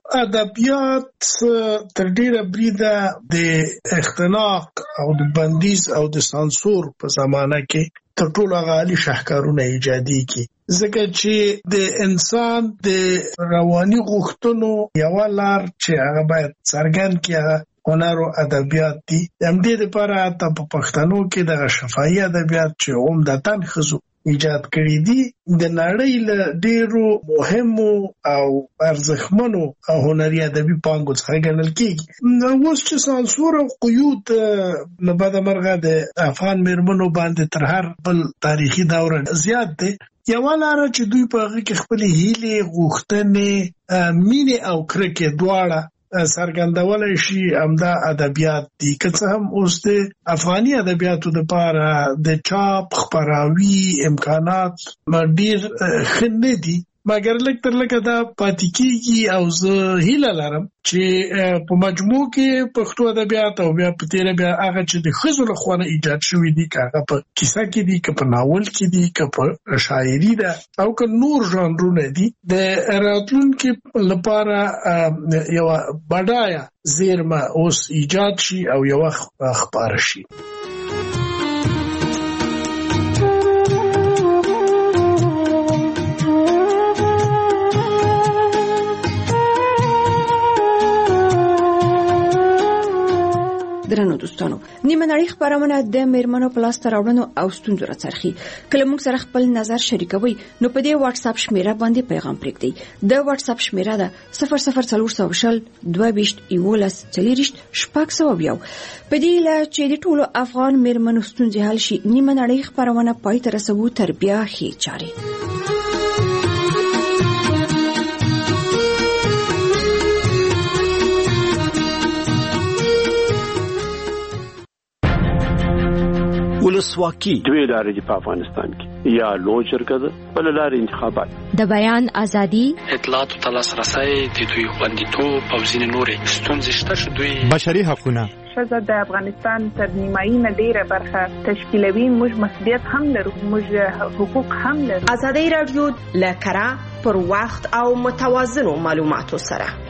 ادبیات تر ډیره بریده د اختناق او د بندیز او د سانسور په زمانه کې تر ټولو هغه عالي شاهکارونه ایجادي کی، ځکه چې د انسان د رواني غوښتنو یوه لار چې هغه باید څرګند کړي هغه هنر او ادبیات دي. همدې دپاره حتی په پښتنو کې دغه شفاهي ادبیات چې عمدتاً ښځو ایجاد کړي دي د نړۍ له ډیرو مهمو او ارزښتمنو او هنري ادبي پانګو څخه ګڼل کېږي. اوس چې سانسور او قیود له بده مرغه د افغان میرمنو باندې تر هر بل تاریخي دوره زیات دی، یوه لاره چې دوی په هغه کې خپلې هیلې، غوښتنې، مینې او کرکې دواړه څرګندولای شي همدا ادبیات دي. که څه هم اوس د افغاني ادبیاتو لپاره د چاپ خپراوي امکانات ډیر ښه نه دي، مګر لږ تر لږه دا پاتې کېږي او زه هیله لرم چې په مجموع کې پښتو ادبیات او بیا په تېره بیا هغه چې د ښځو لخوا نه ایجاد شوي دي، که هغه په کیسه کې دي، که په ناول کې دي، که په شاعري ده او که نور ژانرونه دي، د راتلونکي لپاره یوه بډایه زیرمه اوس ایجاد شي او یوه خپاره شي. درنو دوستانو، نیمه نړۍ خبرونه د میرمنو په لاس ته راوړنو او ستونزو راڅرخي. کله موږ سره خپل نظر شریکوي نو په دې واتس اپ شمیره باندې پیغام پرېږدئ. د واتس اپ شمیره ده صفر صفر څلور سوه شل دوه ویشت یولس څلېرویشت شپږ سوه یو. په دې هیله چې د ټولو افغان میرمنو ستونزې حل شي، نیمه نړۍ خبرونه پای ته رسوو تر بیا ښې چارې. ولسواکي دوی لارې دي په افغانستان کې، یا لوی جرګه ده، بل لارې انتخابات. د بیان ازادي، اطلاعاتو ته لاسرسی، د دوی خوندیتوب او ځینې نورې ستونزې شته چې دوی بشري حقونه. ښځه د افغانستان تر نیمایي نه ډېره برخه تشکیلوي. موږ مسؤلیت هم لرو، موږ حقوق هم لرو. ازادي راډیو له کره پر وخت او متوازنو معلوماتو سره